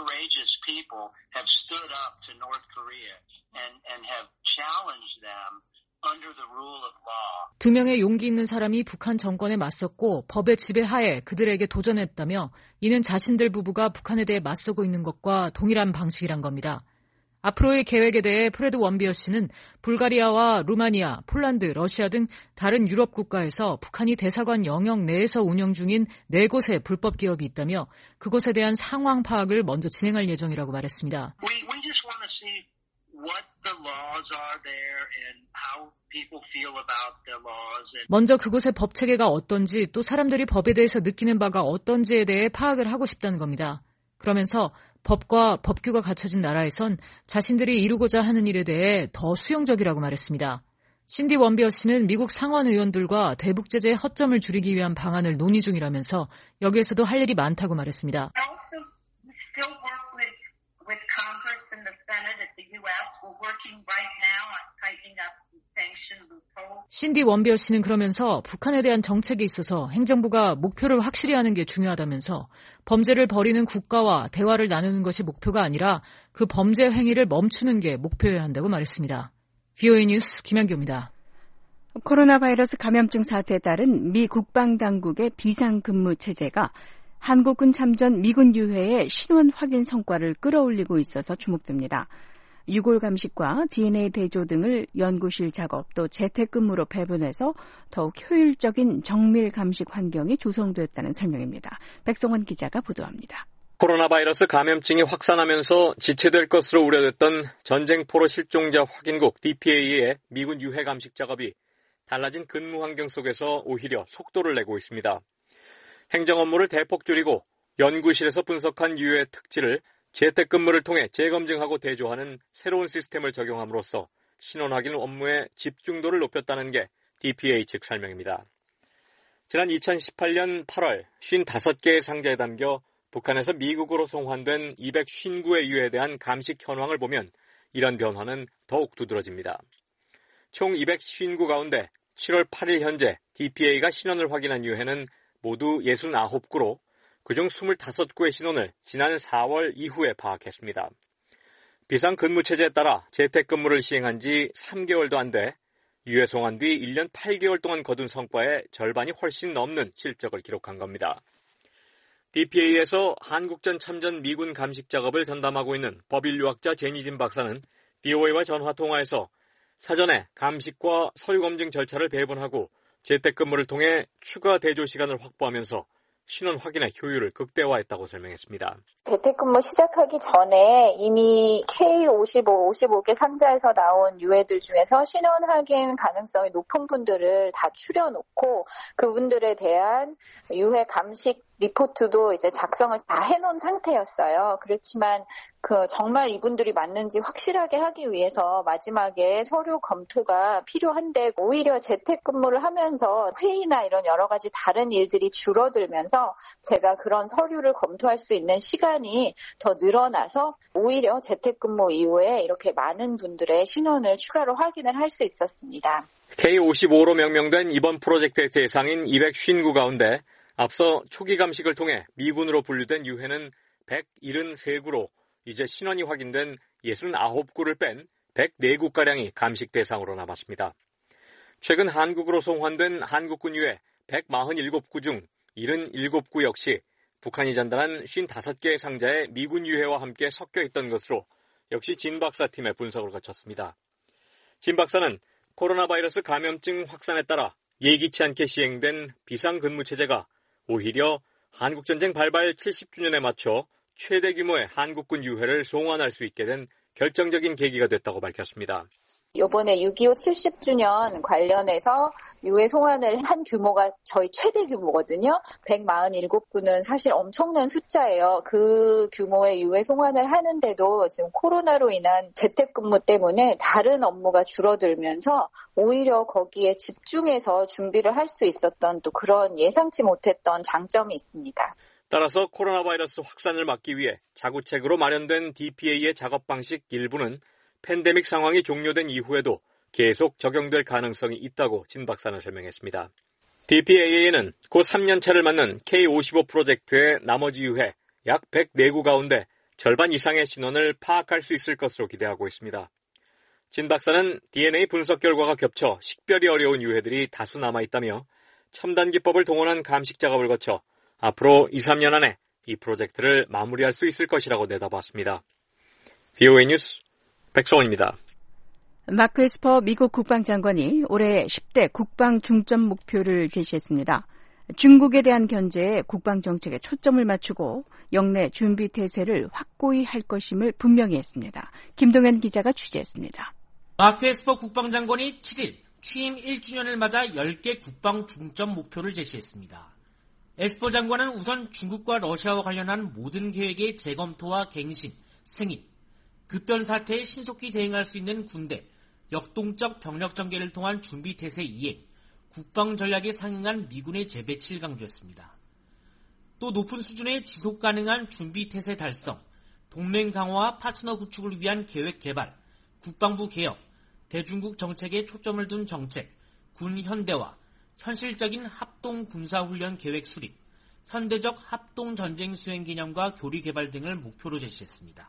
S18: Have stood up to North Korea and have challenged them under the rule of law.
S22: 두 명의 용기 있는 사람이 북한 정권에 맞섰고 법의 지배하에 그들에게 도전했다며 이는 자신들 부부가 북한에 대해 맞서고 있는 것과 동일한 방식이란 겁니다. 앞으로의 계획에 대해 프레드 원비어 씨는 불가리아와 루마니아, 폴란드, 러시아 등 다른 유럽 국가에서 북한이 대사관 영역 내에서 운영 중인 4곳의 불법 기업이 있다며 그곳에 대한 상황 파악을 먼저 진행할 예정이라고 말했습니다.
S18: We just want to see what the laws are there and how people feel about the laws.
S22: 먼저 그곳의 법 체계가 어떤지 또 사람들이 법에 대해서 느끼는 바가 어떤지에 대해 파악을 하고 싶다는 겁니다. 그러면서 법과 법규가 갖춰진 나라에선 자신들이 이루고자 하는 일에 대해 더 수용적이라고 말했습니다. 신디 원비어 씨는 미국 상원 의원들과 대북 제재의 허점을 줄이기 위한 방안을 논의 중이라면서 여기에서도 할 일이 많다고 말했습니다. 신디 원비어 씨는 그러면서 북한에 대한 정책에 있어서 행정부가 목표를 확실히 하는 게 중요하다면서 범죄를 벌이는 국가와 대화를 나누는 것이 목표가 아니라 그 범죄 행위를 멈추는 게 목표여야 한다고 말했습니다. VOA 뉴스 김현규입니다.
S3: 코로나 바이러스 감염증 사태에 따른 미 국방당국의 비상근무 체제가 한국군 참전 미군 유해의 신원 확인 성과를 끌어올리고 있어서 주목됩니다. 유골 감식과 DNA 대조 등을 연구실 작업 또 재택근무로 배분해서 더욱 효율적인 정밀 감식 환경이 조성됐다는 설명입니다. 백성원 기자가 보도합니다.
S1: 코로나 바이러스 감염증이 확산하면서 지체될 것으로 우려됐던 전쟁포로 실종자 확인국 DPA의 미군 유해 감식 작업이 달라진 근무 환경 속에서 오히려 속도를 내고 있습니다. 행정 업무를 대폭 줄이고 연구실에서 분석한 유해의 특질을 재택근무를 통해 재검증하고 대조하는 새로운 시스템을 적용함으로써 신원 확인 업무의 집중도를 높였다는 게 DPA 측 설명입니다. 지난 2018년 8월 55개의 상자에 담겨 북한에서 미국으로 송환된 259의 유해에 대한 감식 현황을 보면 이런 변화는 더욱 두드러집니다. 총 259 가운데 7월 8일 현재 DPA가 신원을 확인한 유해는 모두 69구로 그중 25구의 신원을 지난 4월 이후에 파악했습니다. 비상근무체제에 따라 재택근무를 시행한 지 3개월도 안 돼 유해 송환 뒤 1년 8개월 동안 거둔 성과의 절반이 훨씬 넘는 실적을 기록한 겁니다. DPA에서 한국전 참전 미군 감식 작업을 전담하고 있는 법인류학자 제니진 박사는 BOA와 전화통화에서 사전에 감식과 서류 검증 절차를 배분하고 재택근무를 통해 추가 대조 시간을 확보하면서 신원 확인의 효율을 극대화했다고 설명했습니다.
S2: 재택근무 시작하기 전에 이미 K55, 55개 상자에서 나온 유해들 중에서 신원 확인 가능성이 높은 분들을 다 추려놓고 그분들에 대한 유해 감식 리포트도 이제 작성을 다 해놓은 상태였어요. 그렇지만 정말 이분들이 맞는지 확실하게 하기 위해서 마지막에 서류 검토가 필요한데 오히려 재택근무를 하면서 회의나 이런 여러 가지 다른 일들이 줄어들면서 제가 그런 서류를 검토할 수 있는 시간이 더 늘어나서 오히려 재택근무 이후에 이렇게 많은 분들의 신원을 추가로 확인을 할 수 있었습니다.
S1: K55로 명명된 이번 프로젝트의 대상인 250구 가운데 앞서 초기 감식을 통해 미군으로 분류된 유해는 173구로 이제 신원이 확인된 69구를 뺀 104구가량이 감식 대상으로 남았습니다. 최근 한국으로 송환된 한국군 유해 147구 중 77구 역시 북한이 전달한 55개의 상자에 미군 유해와 함께 섞여 있던 것으로 역시 진 박사 팀의 분석을 거쳤습니다. 진 박사는 코로나 바이러스 감염증 확산에 따라 예기치 않게 시행된 비상근무체제가 오히려 한국전쟁 발발 70주년에 맞춰 최대 규모의 한국군 유해를 송환할 수 있게 된 결정적인 계기가 됐다고 밝혔습니다.
S2: 이번에 6.25 70주년 관련해서 유해 송환을 한 규모가 저희 최대 규모거든요. 147구는 사실 엄청난 숫자예요. 그 규모의 유해 송환을 하는데도 지금 코로나로 인한 재택근무 때문에 다른 업무가 줄어들면서 오히려 거기에 집중해서 준비를 할 수 있었던 또 그런 예상치 못했던 장점이 있습니다.
S1: 따라서 코로나 바이러스 확산을 막기 위해 자구책으로 마련된 DPA의 작업 방식 일부는 팬데믹 상황이 종료된 이후에도 계속 적용될 가능성이 있다고 진 박사는 설명했습니다. DPA에는 곧 3년차를 맞는 K55 프로젝트의 나머지 유해 약 104구 가운데 절반 이상의 신원을 파악할 수 있을 것으로 기대하고 있습니다. 진 박사는 DNA 분석 결과가 겹쳐 식별이 어려운 유해들이 다수 남아있다며 첨단 기법을 동원한 감식 작업을 거쳐 앞으로 2, 3년 안에 이 프로젝트를 마무리할 수 있을 것이라고 내다봤습니다. VOA 뉴스 백성원입니다.
S3: 마크 에스퍼 미국 국방장관이 올해 10대 국방 중점 목표를 제시했습니다. 중국에 대한 견제에 국방정책에 초점을 맞추고 영내 준비 태세를 확고히 할 것임을 분명히 했습니다. 김동현 기자가 취재했습니다.
S19: 마크 에스퍼 국방장관이 7일 취임 1주년을 맞아 10개 국방 중점 목표를 제시했습니다. 에스퍼 장관은 우선 중국과 러시아와 관련한 모든 계획의 재검토와 갱신, 승인, 급변 사태에 신속히 대응할 수 있는 군대, 역동적 병력 전개를 통한 준비 태세 이행, 국방 전략에 상응한 미군의 재배치를 강조했습니다. 또 높은 수준의 지속 가능한 준비 태세 달성, 동맹 강화와 파트너 구축을 위한 계획 개발, 국방부 개혁, 대중국 정책에 초점을 둔 정책, 군 현대화, 현실적인 합동 군사훈련 계획 수립, 현대적 합동 전쟁 수행 개념과 교리 개발 등을 목표로 제시했습니다.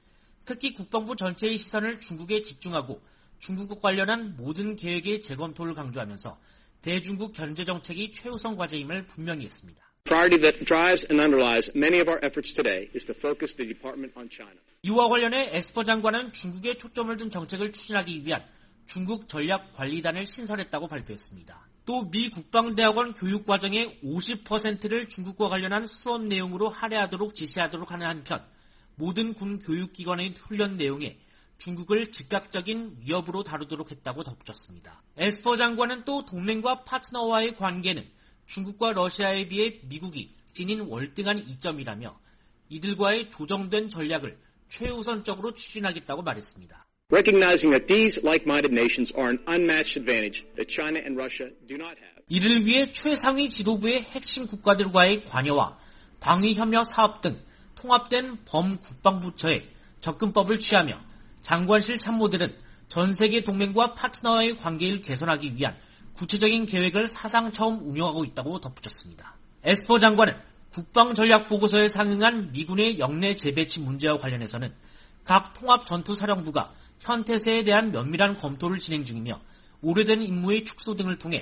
S19: 특히 국방부 전체의 시선을 중국에 집중하고 중국과 관련한 모든 계획의 재검토를 강조하면서 대중국 견제 정책이 최우선 과제임을 분명히 했습니다.
S6: Priority that drives and underlies many of our efforts today is to focus the department on China.
S19: 이와 관련해 에스퍼 장관은 중국에 초점을 둔 정책을 추진하기 위한 중국 전략관리단을 신설했다고 발표했습니다. 또 미 국방대학원 교육과정의 50%를 중국과 관련한 수업 내용으로 할애하도록 지시하도록 하는 한편 모든 군 교육기관의 훈련 내용에 중국을 즉각적인 위협으로 다루도록 했다고 덧붙였습니다. 에스퍼 장관은 또 동맹과 파트너와의 관계는 중국과 러시아에 비해 미국이 지닌 월등한 이점이라며 이들과의 조정된 전략을 최우선적으로 추진하겠다고 말했습니다.
S6: Recognizing that these like-minded nations are an unmatched advantage that China and Russia do not have.
S19: 이를 위해 최상위 지도부의 핵심 국가들과의 관여와 방위협력 사업 등 통합된 범국방부처의 접근법을 취하며 장관실 참모들은 전 세계 동맹과 파트너와의 관계를 개선하기 위한 구체적인 계획을 사상 처음 운영하고 있다고 덧붙였습니다. 에스퍼 장관은 국방전략보고서에 상응한 미군의 영내 재배치 문제와 관련해서는 각 통합전투사령부가 현 태세에 대한 면밀한 검토를 진행 중이며 오래된 임무의 축소 등을 통해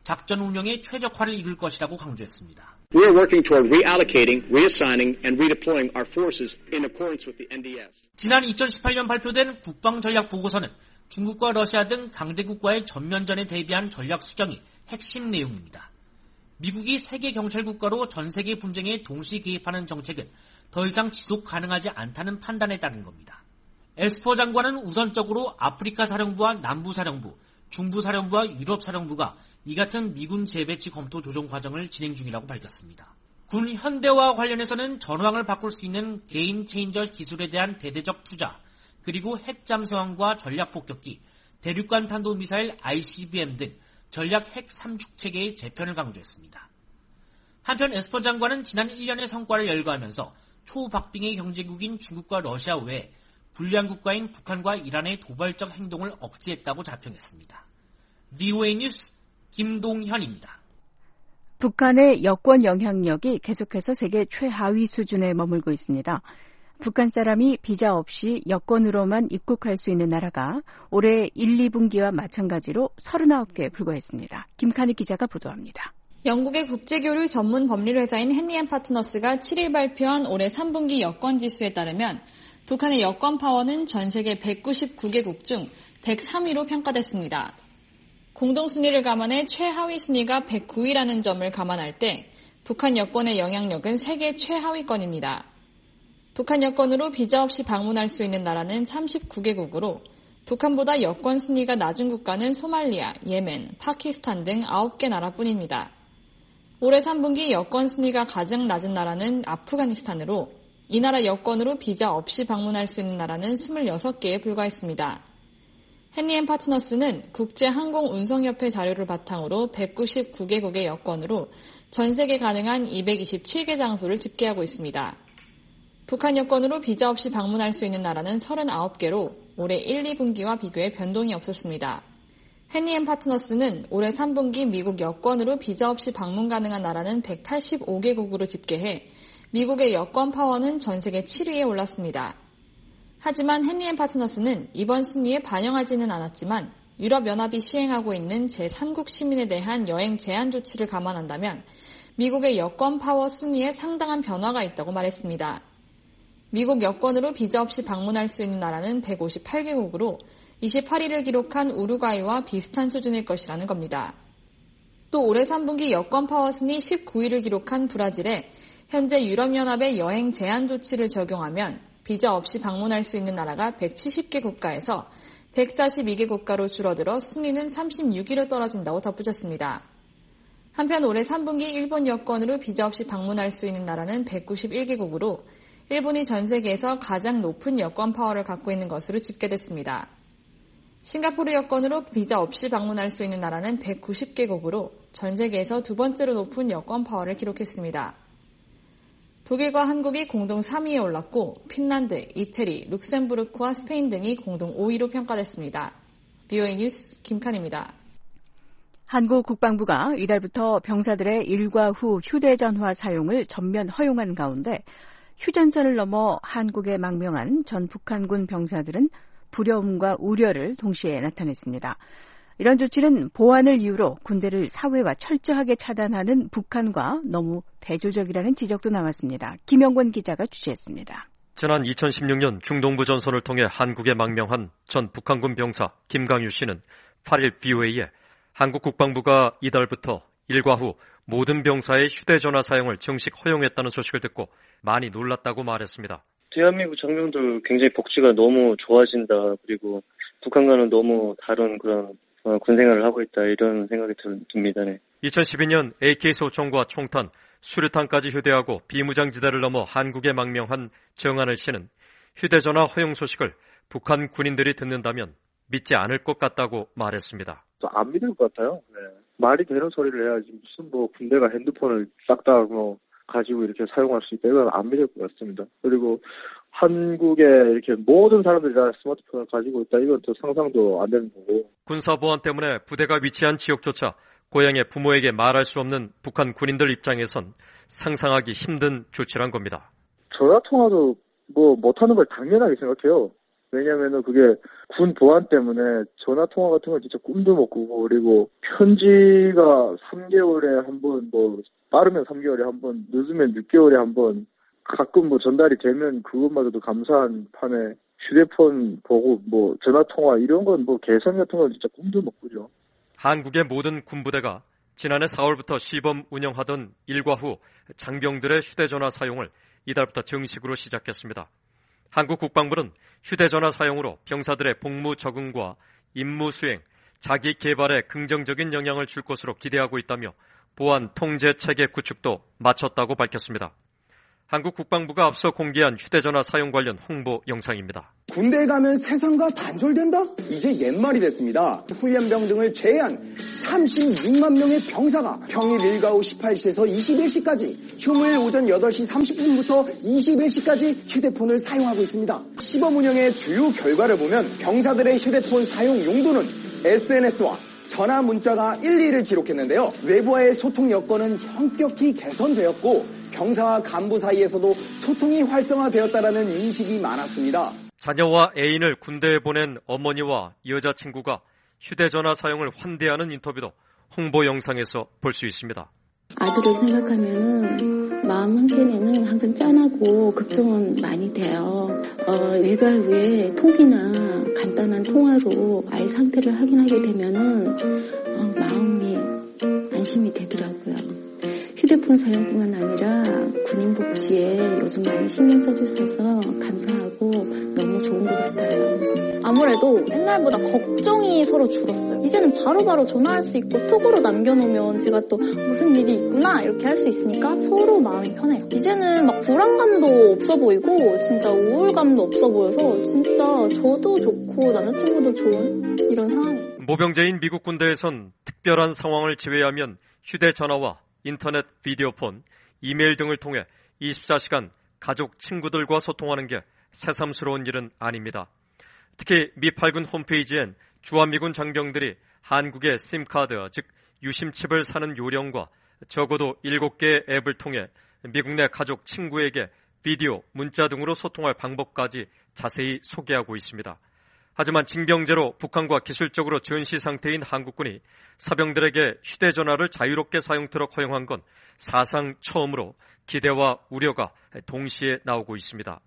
S19: 작전 운영에 최적화를 이룰 것이라고 강조했습니다.
S6: We are working toward reallocating, reassigning, and redeploying our forces in accordance with the NDS.
S19: 지난 2018년 발표된 국방전략보고서는 중국과 러시아 등 강대국과의 전면전에 대비한 전략 수정이 핵심 내용입니다. 미국이 세계 경찰 국가로 전 세계 분쟁에 동시 개입하는 정책은 더 이상 지속 가능하지 않다는 판단에 따른 겁니다. 에스퍼 장관은 우선적으로 아프리카 사령부와 남부 사령부, 중부 사령부와 유럽 사령부가 이 같은 미군 재배치 검토 조정 과정을 진행 중이라고 밝혔습니다. 군 현대화 관련해서는 전황을 바꿀 수 있는 게임 체인저 기술에 대한 대대적 투자, 그리고 핵 잠수함과 전략 폭격기, 대륙간 탄도미사일 ICBM 등 전략 핵 3축 체계의 재편을 강조했습니다. 한편 에스퍼 장관은 지난 1년의 성과를 열거하면서 초박빙의 경제국인 중국과 러시아 외에 불량 국가인 북한과 이란의 도발적 행동을 억제했다고 자평했습니다. VOA 뉴스 김동현입니다.
S3: 북한의 여권 영향력이 계속해서 세계 최하위 수준에 머물고 있습니다. 북한 사람이 비자 없이 여권으로만 입국할 수 있는 나라가 올해 1, 2분기와 마찬가지로 39개에 불과했습니다. 김칸희 기자가 보도합니다.
S7: 영국의 국제교류 전문 법률회사인 헨리앤파트너스가 7일 발표한 올해 3분기 여권 지수에 따르면 북한의 여권 파워는 전 세계 199개국 중 103위로 평가됐습니다. 공동순위를 감안해 최하위 순위가 109위라는 점을 감안할 때 북한 여권의 영향력은 세계 최하위권입니다. 북한 여권으로 비자 없이 방문할 수 있는 나라는 39개국으로 북한보다 여권 순위가 낮은 국가는 소말리아, 예멘, 파키스탄 등 9개 나라뿐입니다. 올해 3분기 여권 순위가 가장 낮은 나라는 아프가니스탄으로 이 나라 여권으로 비자 없이 방문할 수 있는 나라는 26개에 불과했습니다. 헨리앤파트너스는 국제항공운송협회 자료를 바탕으로 199개국의 여권으로 전 세계 가능한 227개 장소를 집계하고 있습니다. 북한 여권으로 비자 없이 방문할 수 있는 나라는 39개로 올해 1, 2분기와 비교해 변동이 없었습니다. 헨리앤파트너스는 올해 3분기 미국 여권으로 비자 없이 방문 가능한 나라는 185개국으로 집계해 미국의 여권 파워는 전 세계 7위에 올랐습니다. 하지만 헨리앤파트너스는 이번 순위에 반영하지는 않았지만 유럽연합이 시행하고 있는 제3국 시민에 대한 여행 제한 조치를 감안한다면 미국의 여권 파워 순위에 상당한 변화가 있다고 말했습니다. 미국 여권으로 비자 없이 방문할 수 있는 나라는 158개국으로 28위를 기록한 우루과이와 비슷한 수준일 것이라는 겁니다. 또 올해 3분기 여권 파워 순위 19위를 기록한 브라질에 현재 유럽연합의 여행 제한 조치를 적용하면 비자 없이 방문할 수 있는 나라가 170개 국가에서 142개 국가로 줄어들어 순위는 36위로 떨어진다고 덧붙였습니다. 한편 올해 3분기 일본 여권으로 비자 없이 방문할 수 있는 나라는 191개국으로 일본이 전 세계에서 가장 높은 여권 파워를 갖고 있는 것으로 집계됐습니다. 싱가포르 여권으로 비자 없이 방문할 수 있는 나라는 190개국으로 전 세계에서 두 번째로 높은 여권 파워를 기록했습니다. 독일과 한국이 공동 3위에 올랐고 핀란드, 이태리, 룩셈부르크와 스페인 등이 공동 5위로 평가됐습니다. VOA 뉴스 김칸입니다.
S3: 한국 국방부가 이달부터 병사들의 일과 후 휴대전화 사용을 전면 허용한 가운데 휴전선을 넘어 한국에 망명한 전 북한군 병사들은 두려움과 우려를 동시에 나타냈습니다. 이런 조치는 보안을 이유로 군대를 사회와 철저하게 차단하는 북한과 너무 대조적이라는 지적도 나왔습니다. 김영권 기자가 취재했습니다.
S8: 지난 2016년 중동부 전선을 통해 한국에 망명한 전 북한군 병사 김강유 씨는 8일 VOA에 한국 국방부가 이달부터 일과 후 모든 병사의 휴대전화 사용을 정식 허용했다는 소식을 듣고 많이 놀랐다고 말했습니다.
S23: 대한민국 장병들 굉장히 복지가 너무 좋아진다. 그리고 북한과는 너무 다른 그런 군생활을 하고 있다. 이런 생각이 듭니다. 네.
S8: 2012년 AK 소총과 총탄, 수류탄까지 휴대하고 비무장지대를 넘어 한국에 망명한 정한을 씨는 휴대전화 허용 소식을 북한 군인들이 듣는다면 믿지 않을 것 같다고 말했습니다.
S24: 안 믿을 것 같아요. 네. 말이 되는 소리를 해야지 무슨 군대가 핸드폰을 싹 다 가지고 이렇게 사용할 수 있다. 이건 안 믿을 것 같습니다. 그리고 한국에 이렇게 모든 사람들이 다 스마트폰을 가지고 있다. 이건 또 상상도 안 되는 거고.
S8: 군사보안 때문에 부대가 위치한 지역조차 고향의 부모에게 말할 수 없는 북한 군인들 입장에선 상상하기 힘든 조치란 겁니다.
S24: 전화통화도 못하는 걸 당연하게 생각해요. 왜냐면은 그게 군 보안 때문에 전화 통화 같은 건 진짜 꿈도 못 꾸고, 그리고 편지가 3개월에 한 번, 뭐 빠르면 3개월에 한 번, 늦으면 6개월에 한 번, 가끔 뭐 전달이 되면 그것마저도 감사한 판에 휴대폰 보고 뭐 전화 통화 이런 건 뭐 개선 같은 건 진짜 꿈도 못 꾸죠.
S8: 한국의 모든 군부대가 지난해 4월부터 시범 운영하던 일과 후 장병들의 휴대전화 사용을 이달부터 정식으로 시작했습니다. 한국 국방부는 휴대전화 사용으로 병사들의 복무 적응과 임무 수행, 자기 개발에 긍정적인 영향을 줄 것으로 기대하고 있다며 보안 통제 체계 구축도 마쳤다고 밝혔습니다. 한국 국방부가 앞서 공개한 휴대전화 사용 관련 홍보 영상입니다.
S4: 군대에 가면 세상과 단절된다? 이제 옛말이 됐습니다. 훈련병 등을 제외한 36만 명의 병사가 평일 일과 후 18시에서 21시까지, 휴무일 오전 8시 30분부터 21시까지 휴대폰을 사용하고 있습니다. 시범 운영의 주요 결과를 보면 병사들의 휴대폰 사용 용도는 SNS와 전화 문자가 1, 2를 기록했는데요. 외부와의 소통 여건은 현격히 개선되었고 병사와 간부 사이에서도 소통이 활성화되었다라는 인식이 많았습니다.
S8: 자녀와 애인을 군대에 보낸 어머니와 여자친구가 휴대전화 사용을 환대하는 인터뷰도 홍보 영상에서 볼 수 있습니다.
S5: 아들을 생각하면 마음 한켠에는 항상 짠하고 걱정은 많이 돼요. 일과 후에 톡이나 간단한 통화로 아이 상태를 확인하게 되면은 마음이 안심이 되더라고요. 휴대폰 사용뿐만 아니라 군인 복지에 요즘 많이 신경 써주셔서 감사하고 너무 좋은 것 같아요.
S9: 아무래도 옛날보다 걱정이 서로 줄었어요. 이제는 바로바로 전화할 수 있고 톡으로 남겨놓으면 제가 또 무슨 일이 있구나 이렇게 할 수 있으니까 서로 마음이 편해요. 이제는 막 불안감도 없어 보이고 진짜 우울감도 없어 보여서 진짜 저도 좋고 남자친구도 좋은 이런 상황이에요.
S8: 모병제인 미국 군대에선 특별한 상황을 제외하면 휴대전화와 인터넷, 비디오폰, 이메일 등을 통해 24시간 가족, 친구들과 소통하는 게 새삼스러운 일은 아닙니다. 특히 미 8군 홈페이지엔 주한미군 장병들이 한국의 심카드, 즉 유심칩을 사는 요령과 적어도 7개의 앱을 통해 미국 내 가족, 친구에게 비디오, 문자 등으로 소통할 방법까지 자세히 소개하고 있습니다. 하지만 징병제로 북한과 기술적으로 전시 상태인 한국군이 사병들에게 휴대전화를 자유롭게 사용토록 허용한 건 사상 처음으로 기대와 우려가 동시에 나오고 있습니다.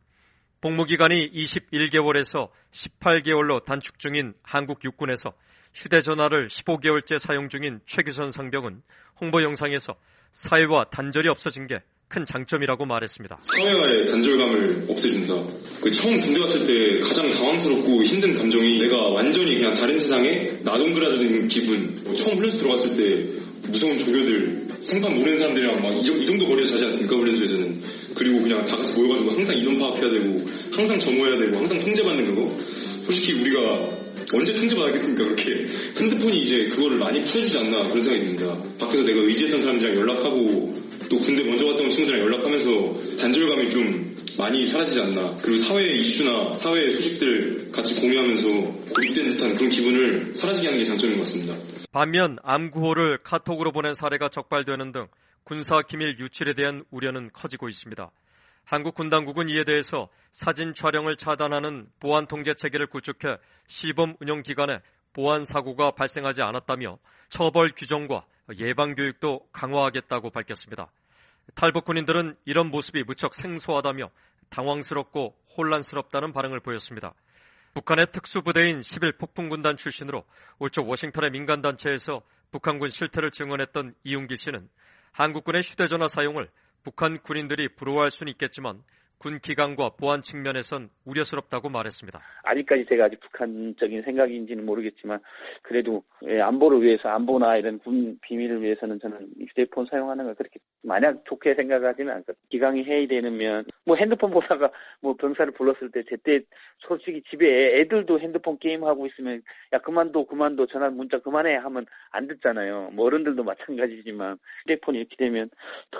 S8: 복무기간이 21개월에서 18개월로 단축 중인 한국 육군에서 휴대전화를 15개월째 사용 중인 최규선 상병은 홍보 영상에서 사회와 단절이 없어진 게 큰 장점이라고 말했습니다.
S12: 사회와의 단절감을 없애준다. 처음 군대 갔을 때 가장 당황스럽고 힘든 감정이 내가 완전히 그냥 다른 세상에 나동그라든 기분. 처음 훈련소 들어갔을 때 무서운 조교들, 생판 모르는 사람들이랑 막 이 정도 거리에서 자지 않습니까? 훈련소에서는. 그리고 그냥 다 같이 모여가지고 항상 인원 파악해야 되고 항상 점호해야 되고 항상 통제받는 그거. 솔직히 우리가 언제 통제받았겠습니까? 그렇게. 핸드폰이 이제 그거를 많이 풀어주지 않나 그런 생각이 듭니다. 밖에서 내가 의지했던 사람들이랑 연락하고 또 군대 먼저 갔던 친구들이랑 연락하면서 단절감이 좀 많이 사라지지 않나. 그리고 사회의 이슈나 사회의 소식들 같이 공유하면서 고립된 듯한 그런 기분을 사라지게 하는 게 장점인 것 같습니다.
S8: 반면 암구호를 카톡으로 보낸 사례가 적발되는 등 군사 기밀 유출에 대한 우려는 커지고 있습니다. 한국 군 당국은 이에 대해서 사진 촬영을 차단하는 보안 통제 체계를 구축해 시범 운영 기간에 보안 사고가 발생하지 않았다며 처벌 규정과 예방 교육도 강화하겠다고 밝혔습니다. 탈북 군인들은 이런 모습이 무척 생소하다며 당황스럽고 혼란스럽다는 반응을 보였습니다. 북한의 특수부대인 11폭풍군단 출신으로 올 초 워싱턴의 민간단체에서 북한군 실태를 증언했던 이웅기 씨는 한국군의 휴대전화 사용을 북한 군인들이 부러워할 수는 있겠지만 군 기강과 보안 측면에선 우려스럽다고 말했습니다.
S25: 아직까지 제가 아직 북한적인 생각인지는 모르겠지만 그래도 안보를 위해서, 안보나 이런 군 비밀을 위해서는 저는 휴대폰 사용하는 걸 그렇게 마냥 좋게 생각하지는 않거든요. 기강이 해이되면 핸드폰 보다가 병사를 불렀을 때 제때 솔직히 집에 애들도 핸드폰 게임하고 있으면 야 그만둬 전화 문자 그만해 하면 안 듣잖아요. 어른들도 마찬가지지만 휴대폰이 이렇게 되면 더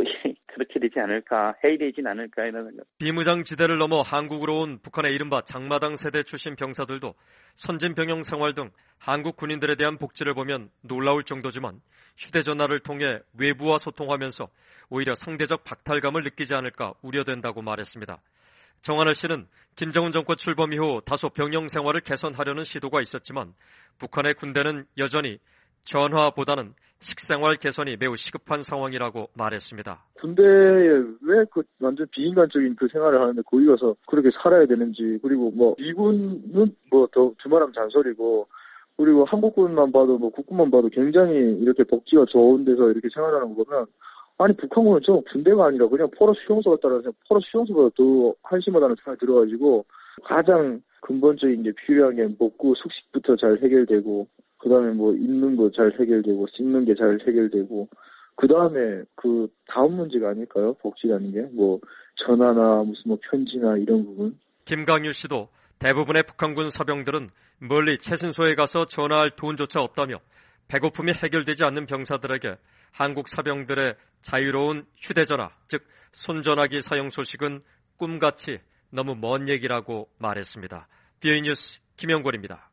S25: 그렇게 되지 않을까, 해이되진 않을까 이런 생각.
S8: 비무장지대를 넘어 한국으로 온 북한의 이른바 장마당 세대 출신 병사들도 선진 병영 생활 등 한국 군인들에 대한 복지를 보면 놀라울 정도지만 휴대전화를 통해 외부와 소통하면서 오히려 상대적 박탈감을 느끼지 않을까 우려된다고 말했습니다. 정한을 씨는 김정은 정권 출범 이후 다소 병영 생활을 개선하려는 시도가 있었지만 북한의 군대는 여전히 전화보다는 식생활 개선이 매우 시급한 상황이라고 말했습니다.
S24: 군대에 왜 그 완전 비인간적인 그 생활을 하는데 거기 가서 그렇게 살아야 되는지, 그리고 뭐 미군은 뭐 더 주말하면 잔소리고, 그리고 한국군만 봐도 뭐 국군만 봐도 굉장히 이렇게 복지가 좋은 데서 이렇게 생활하는 거 보면, 아니 북한군은 저 군대가 아니라 그냥 포로 수용소 같다라는, 포로 수용소보다 더 한심하다는 생각이 들어가지고, 가장 근본적인 게 필요한 게 먹고 숙식부터 잘 해결되고, 그 다음에 뭐 입는 거 잘 해결되고, 씻는 게 잘 해결되고, 그 다음에 그 다음 문제가 아닐까요? 복지라는 게 뭐 전화나 무슨 뭐 편지나 이런 부분.
S8: 김강유 씨도 대부분의 북한군 사병들은 멀리 최신소에 가서 전화할 돈조차 없다며 배고픔이 해결되지 않는 병사들에게 한국 사병들의 자유로운 휴대전화, 즉 손전화기 사용 소식은 꿈같이 너무 먼 얘기라고 말했습니다. BOE 뉴스 김영권입니다.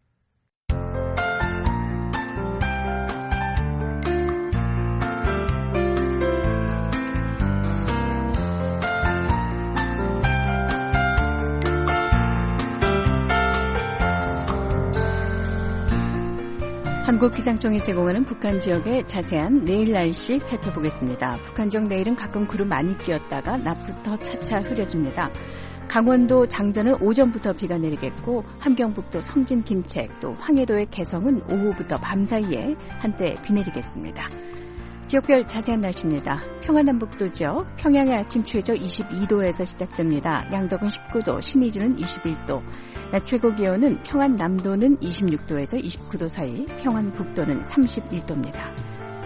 S3: 한국기상청이 제공하는 북한 지역의 자세한 내일 날씨 살펴보겠습니다. 북한 지역 내일은 가끔 구름 많이 끼었다가 낮부터 차차 흐려집니다. 강원도 장전은 오전부터 비가 내리겠고 함경북도 성진 김책 또 황해도의 개성은 오후부터 밤 사이에 한때 비 내리겠습니다. 지역별 자세한 날씨입니다. 평안남북도 지역, 평양의 아침 최저 22도에서 시작됩니다. 양덕은 19도, 신의주는 21도, 낮 최고 기온은 평안남도는 26도에서 29도 사이, 평안북도는 31도입니다.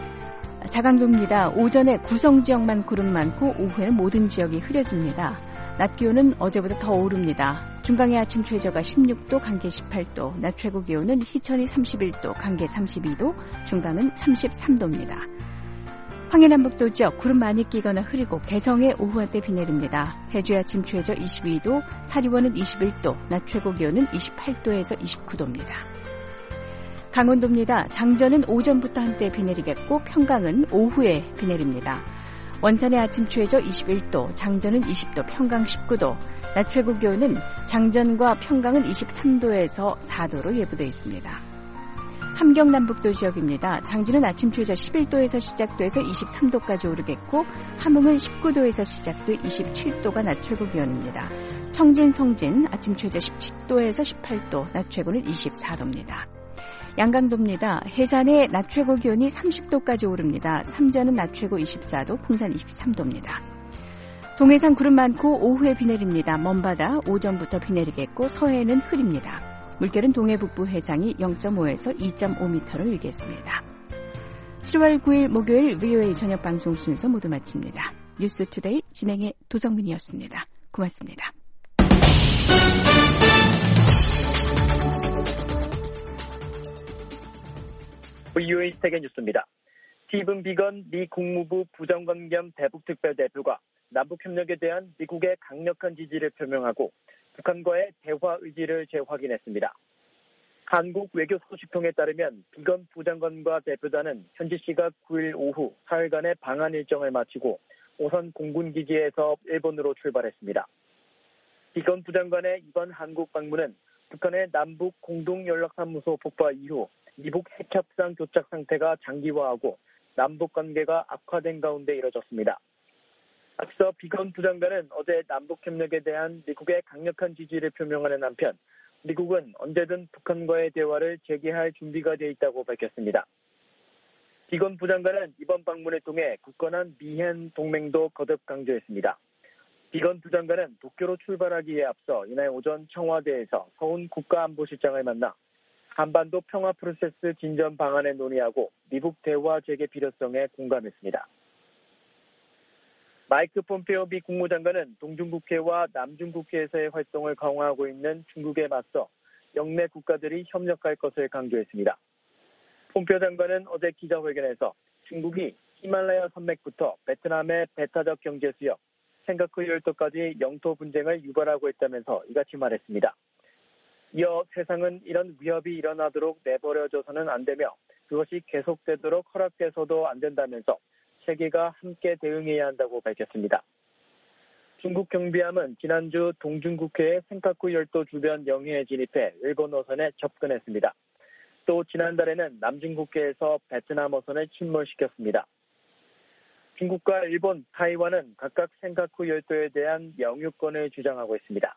S3: 자강도입니다. 오전에 구성 지역만 구름 많고 오후에는 모든 지역이 흐려집니다. 낮 기온은 어제보다 더 오릅니다. 중강의 아침 최저가 16도, 강계 18도, 낮 최고 기온은 희천이 31도, 강계 32도, 중강은 33도입니다. 황해남북도 지역 구름 많이 끼거나 흐리고 개성에 오후 한때 비 내립니다. 해주의 아침 최저 22도, 사리원은 21도, 낮 최고 기온은 28도에서 29도입니다. 강원도입니다. 장전은 오전부터 한때 비 내리겠고 평강은 오후에 비 내립니다. 원산의 아침 최저 21도, 장전은 20도, 평강 19도, 낮 최고 기온은 장전과 평강은 23도에서 4도로 예보되어 있습니다. 함경남북도 지역입니다. 장진은 아침 최저 11도에서 시작돼서 23도까지 오르겠고 함흥은 19도에서 시작돼 27도가 낮 최고 기온입니다. 청진, 성진 아침 최저 17도에서 18도, 낮 최고는 24도입니다. 양강도입니다. 해산의 낮 최고 기온이 30도까지 오릅니다. 삼전은 낮 최고 24도, 풍산 23도입니다. 동해상 구름 많고 오후에 비 내립니다. 먼바다 오전부터 비 내리겠고 서해는 흐립니다. 물결은 동해 북부 해상이 0.5에서 2.5m로 일겠습니다. 7월 9일 목요일 VOA 저녁 방송 순서 모두 마칩니다. 뉴스투데이 진행의 도성민이었습니다. 고맙습니다.
S10: VOA 세계뉴스입니다. 스티븐 비건 미 국무부 부장관 겸 대북특별대표가 남북협력에 대한 미국의 강력한 지지를 표명하고 북한과의 대화 의지를 재확인했습니다. 한국 외교 소식통에 따르면 비건 부장관과 대표단은 현지 시각 9일 오후 사흘간의 방한 일정을 마치고 오선 공군기지에서 일본으로 출발했습니다. 비건 부장관의 이번 한국 방문은 북한의 남북 공동연락사무소 폭파 이후 미북 핵협상 교착 상태가 장기화하고 남북 관계가 악화된 가운데 이뤄졌습니다. 앞서 비건 부장관은 어제 남북협력에 대한 미국의 강력한 지지를 표명하는 한편 미국은 언제든 북한과의 대화를 재개할 준비가 돼 있다고 밝혔습니다. 비건 부장관은 이번 방문을 통해 굳건한 미한 동맹도 거듭 강조했습니다. 비건 부장관은 도쿄로 출발하기에 앞서 이날 오전 청와대에서 서훈 국가안보실장을 만나 한반도 평화 프로세스 진전 방안을 논의하고 미북 대화 재개 필요성에 공감했습니다. 마이크 폼페오 미 국무장관은 동중국해와 남중국해에서의 활동을 강화하고 있는 중국에 맞서 영내 국가들이 협력할 것을 강조했습니다. 폼페오 장관은 어제 기자회견에서 중국이 히말라야 산맥부터 베트남의 배타적 경제수역, 생가크 열도까지 영토 분쟁을 유발하고 있다면서 이같이 말했습니다. 이어 세상은 이런 위협이 일어나도록 내버려져서는 안 되며 그것이 계속되도록 허락돼서도 안 된다면서 세계가 함께 대응해야 한다고 밝혔습니다. 중국 경비함은 지난주 동중국해의 센카쿠 열도 주변 영해에 진입해 일본 어선에 접근했습니다. 또 지난달에는 남중국해에서 베트남 어선을 침몰시켰습니다. 중국과 일본, 타이완은 각각 센카쿠 열도에 대한 영유권을 주장하고 있습니다.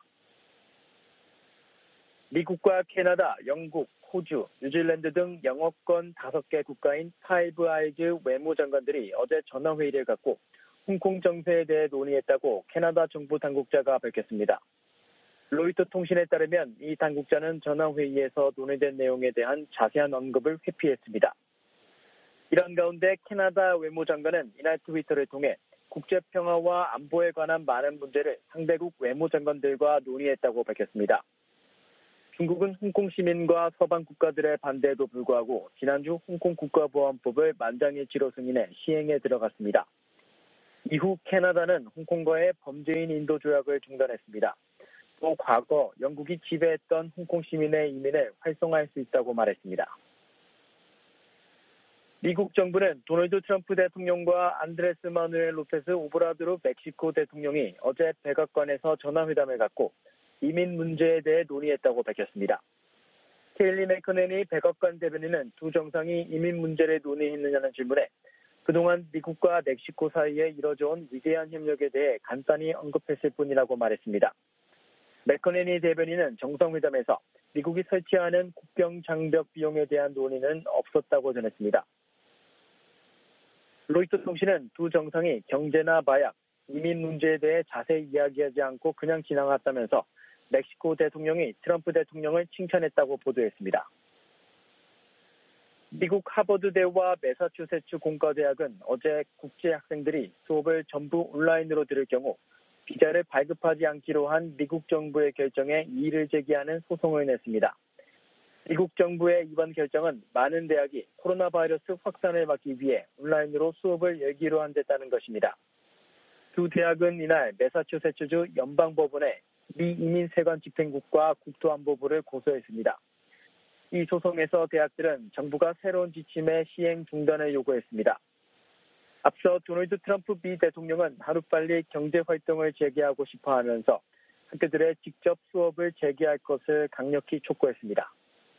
S10: 미국과 캐나다, 영국, 호주, 뉴질랜드 등 영어권 5개 국가인 파이브 아이즈 외무장관들이 어제 전화회의를 갖고 홍콩 정세에 대해 논의했다고 캐나다 정부 당국자가 밝혔습니다. 로이터 통신에 따르면 이 당국자는 전화회의에서 논의된 내용에 대한 자세한 언급을 회피했습니다. 이런 가운데 캐나다 외무장관은 이날 트위터를 통해 국제평화와 안보에 관한 많은 문제를 상대국 외무장관들과 논의했다고 밝혔습니다. 중국은 홍콩 시민과 서방 국가들의 반대에도 불구하고 지난주 홍콩 국가보안법을 만장일치로 승인해 시행에 들어갔습니다. 이후 캐나다는 홍콩과의 범죄인 인도 조약을 중단했습니다. 또 과거 영국이 지배했던 홍콩 시민의 이민을 활성화할 수 있다고 말했습니다. 미국 정부는 도널드 트럼프 대통령과 안드레스 마누엘 로페스 오브라도르 멕시코 대통령이 어제 백악관에서 전화회담을 갖고 이민 문제에 대해 논의했다고 밝혔습니다. 케일리 맥커넨이 백악관 대변인은 두 정상이 이민 문제를 논의했느냐는 질문에 그동안 미국과 멕시코 사이에 이뤄져온 위대한 협력에 대해 간단히 언급했을 뿐이라고 말했습니다. 맥커넨이 대변인은 정상회담에서 미국이 설치하는 국경 장벽 비용에 대한 논의는 없었다고 전했습니다. 로이터 통신은 두 정상이 경제나 마약, 이민 문제에 대해 자세히 이야기하지 않고 그냥 지나갔다면서 멕시코 대통령이 트럼프 대통령을 칭찬했다고 보도했습니다. 미국 하버드대와 매사추세츠 공과대학은 어제 국제 학생들이 수업을 전부 온라인으로 들을 경우 비자를 발급하지 않기로 한 미국 정부의 결정에 이의를 제기하는 소송을 냈습니다. 미국 정부의 이번 결정은 많은 대학이 코로나 바이러스 확산을 막기 위해 온라인으로 수업을 열기로 한 데 따른 것입니다. 두 대학은 이날 매사추세츠주 연방법원에 미 이민세관 집행국과 국토안보부를 고소했습니다. 이 소송에서 대학들은 정부가 새로운 지침의 시행 중단을 요구했습니다. 앞서 도널드 트럼프 미 대통령은 하루빨리 경제활동을 재개하고 싶어하면서 학교들의 직접 수업을 재개할 것을 강력히 촉구했습니다.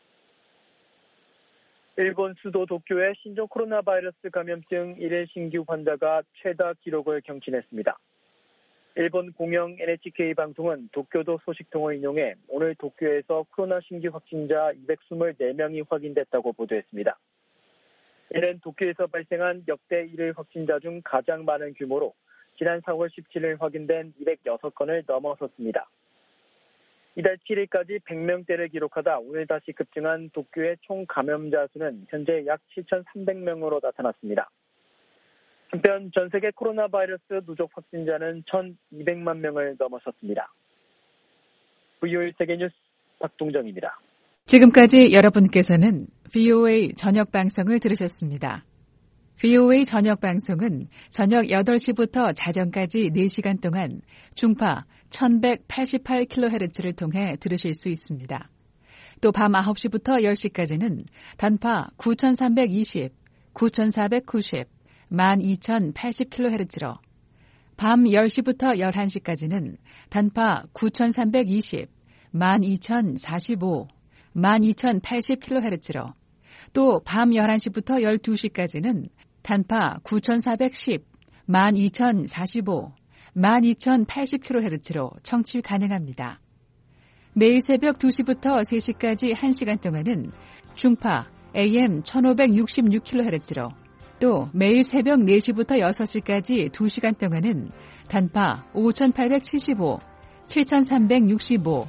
S10: 일본 수도 도쿄의 신종 코로나 바이러스 감염증 1일 신규 환자가 최다 기록을 경신했습니다. 일본 공영 NHK 방송은 도쿄도 소식통을 인용해 오늘 도쿄에서 코로나 신규 확진자 224명이 확인됐다고 보도했습니다. 이는 도쿄에서 발생한 역대 1일 확진자 중 가장 많은 규모로 지난 4월 17일 확인된 206건을 넘어섰습니다. 이달 7일까지 100명대를 기록하다 오늘 다시 급증한 도쿄의 총 감염자 수는 현재 약 7,300명으로 나타났습니다. 한편 전 세계 코로나 바이러스 누적 확진자는 1,200만 명을 넘어섰습니다. VOA 세계뉴스 박동정입니다.
S3: 지금까지 여러분께서는 VOA 저녁 방송을 들으셨습니다. VOA 저녁 방송은 저녁 8시부터 자정까지 4시간 동안 중파 1188kHz를 통해 들으실 수 있습니다. 또 밤 9시부터 10시까지는 단파 9320, 9490, 12080kHz로 밤 10시부터 11시까지는 단파 9320, 12045, 12080kHz로 또 밤 11시부터 12시까지는 단파 9410, 12045, 12080kHz로 청취 가능합니다. 매일 새벽 2시부터 3시까지 1시간 동안은 중파 AM 1566kHz로 또 매일 새벽 4시부터 6시까지 2시간 동안은 단파 5875, 7365,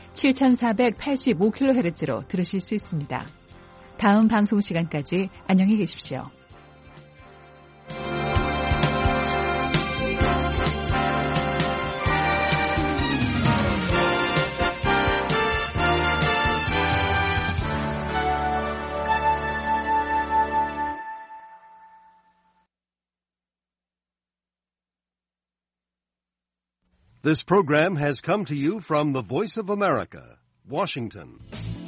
S3: 7485kHz로 들으실 수 있습니다. 다음 방송 시간까지 안녕히 계십시오.
S11: This program has come to you from the Voice of America, Washington.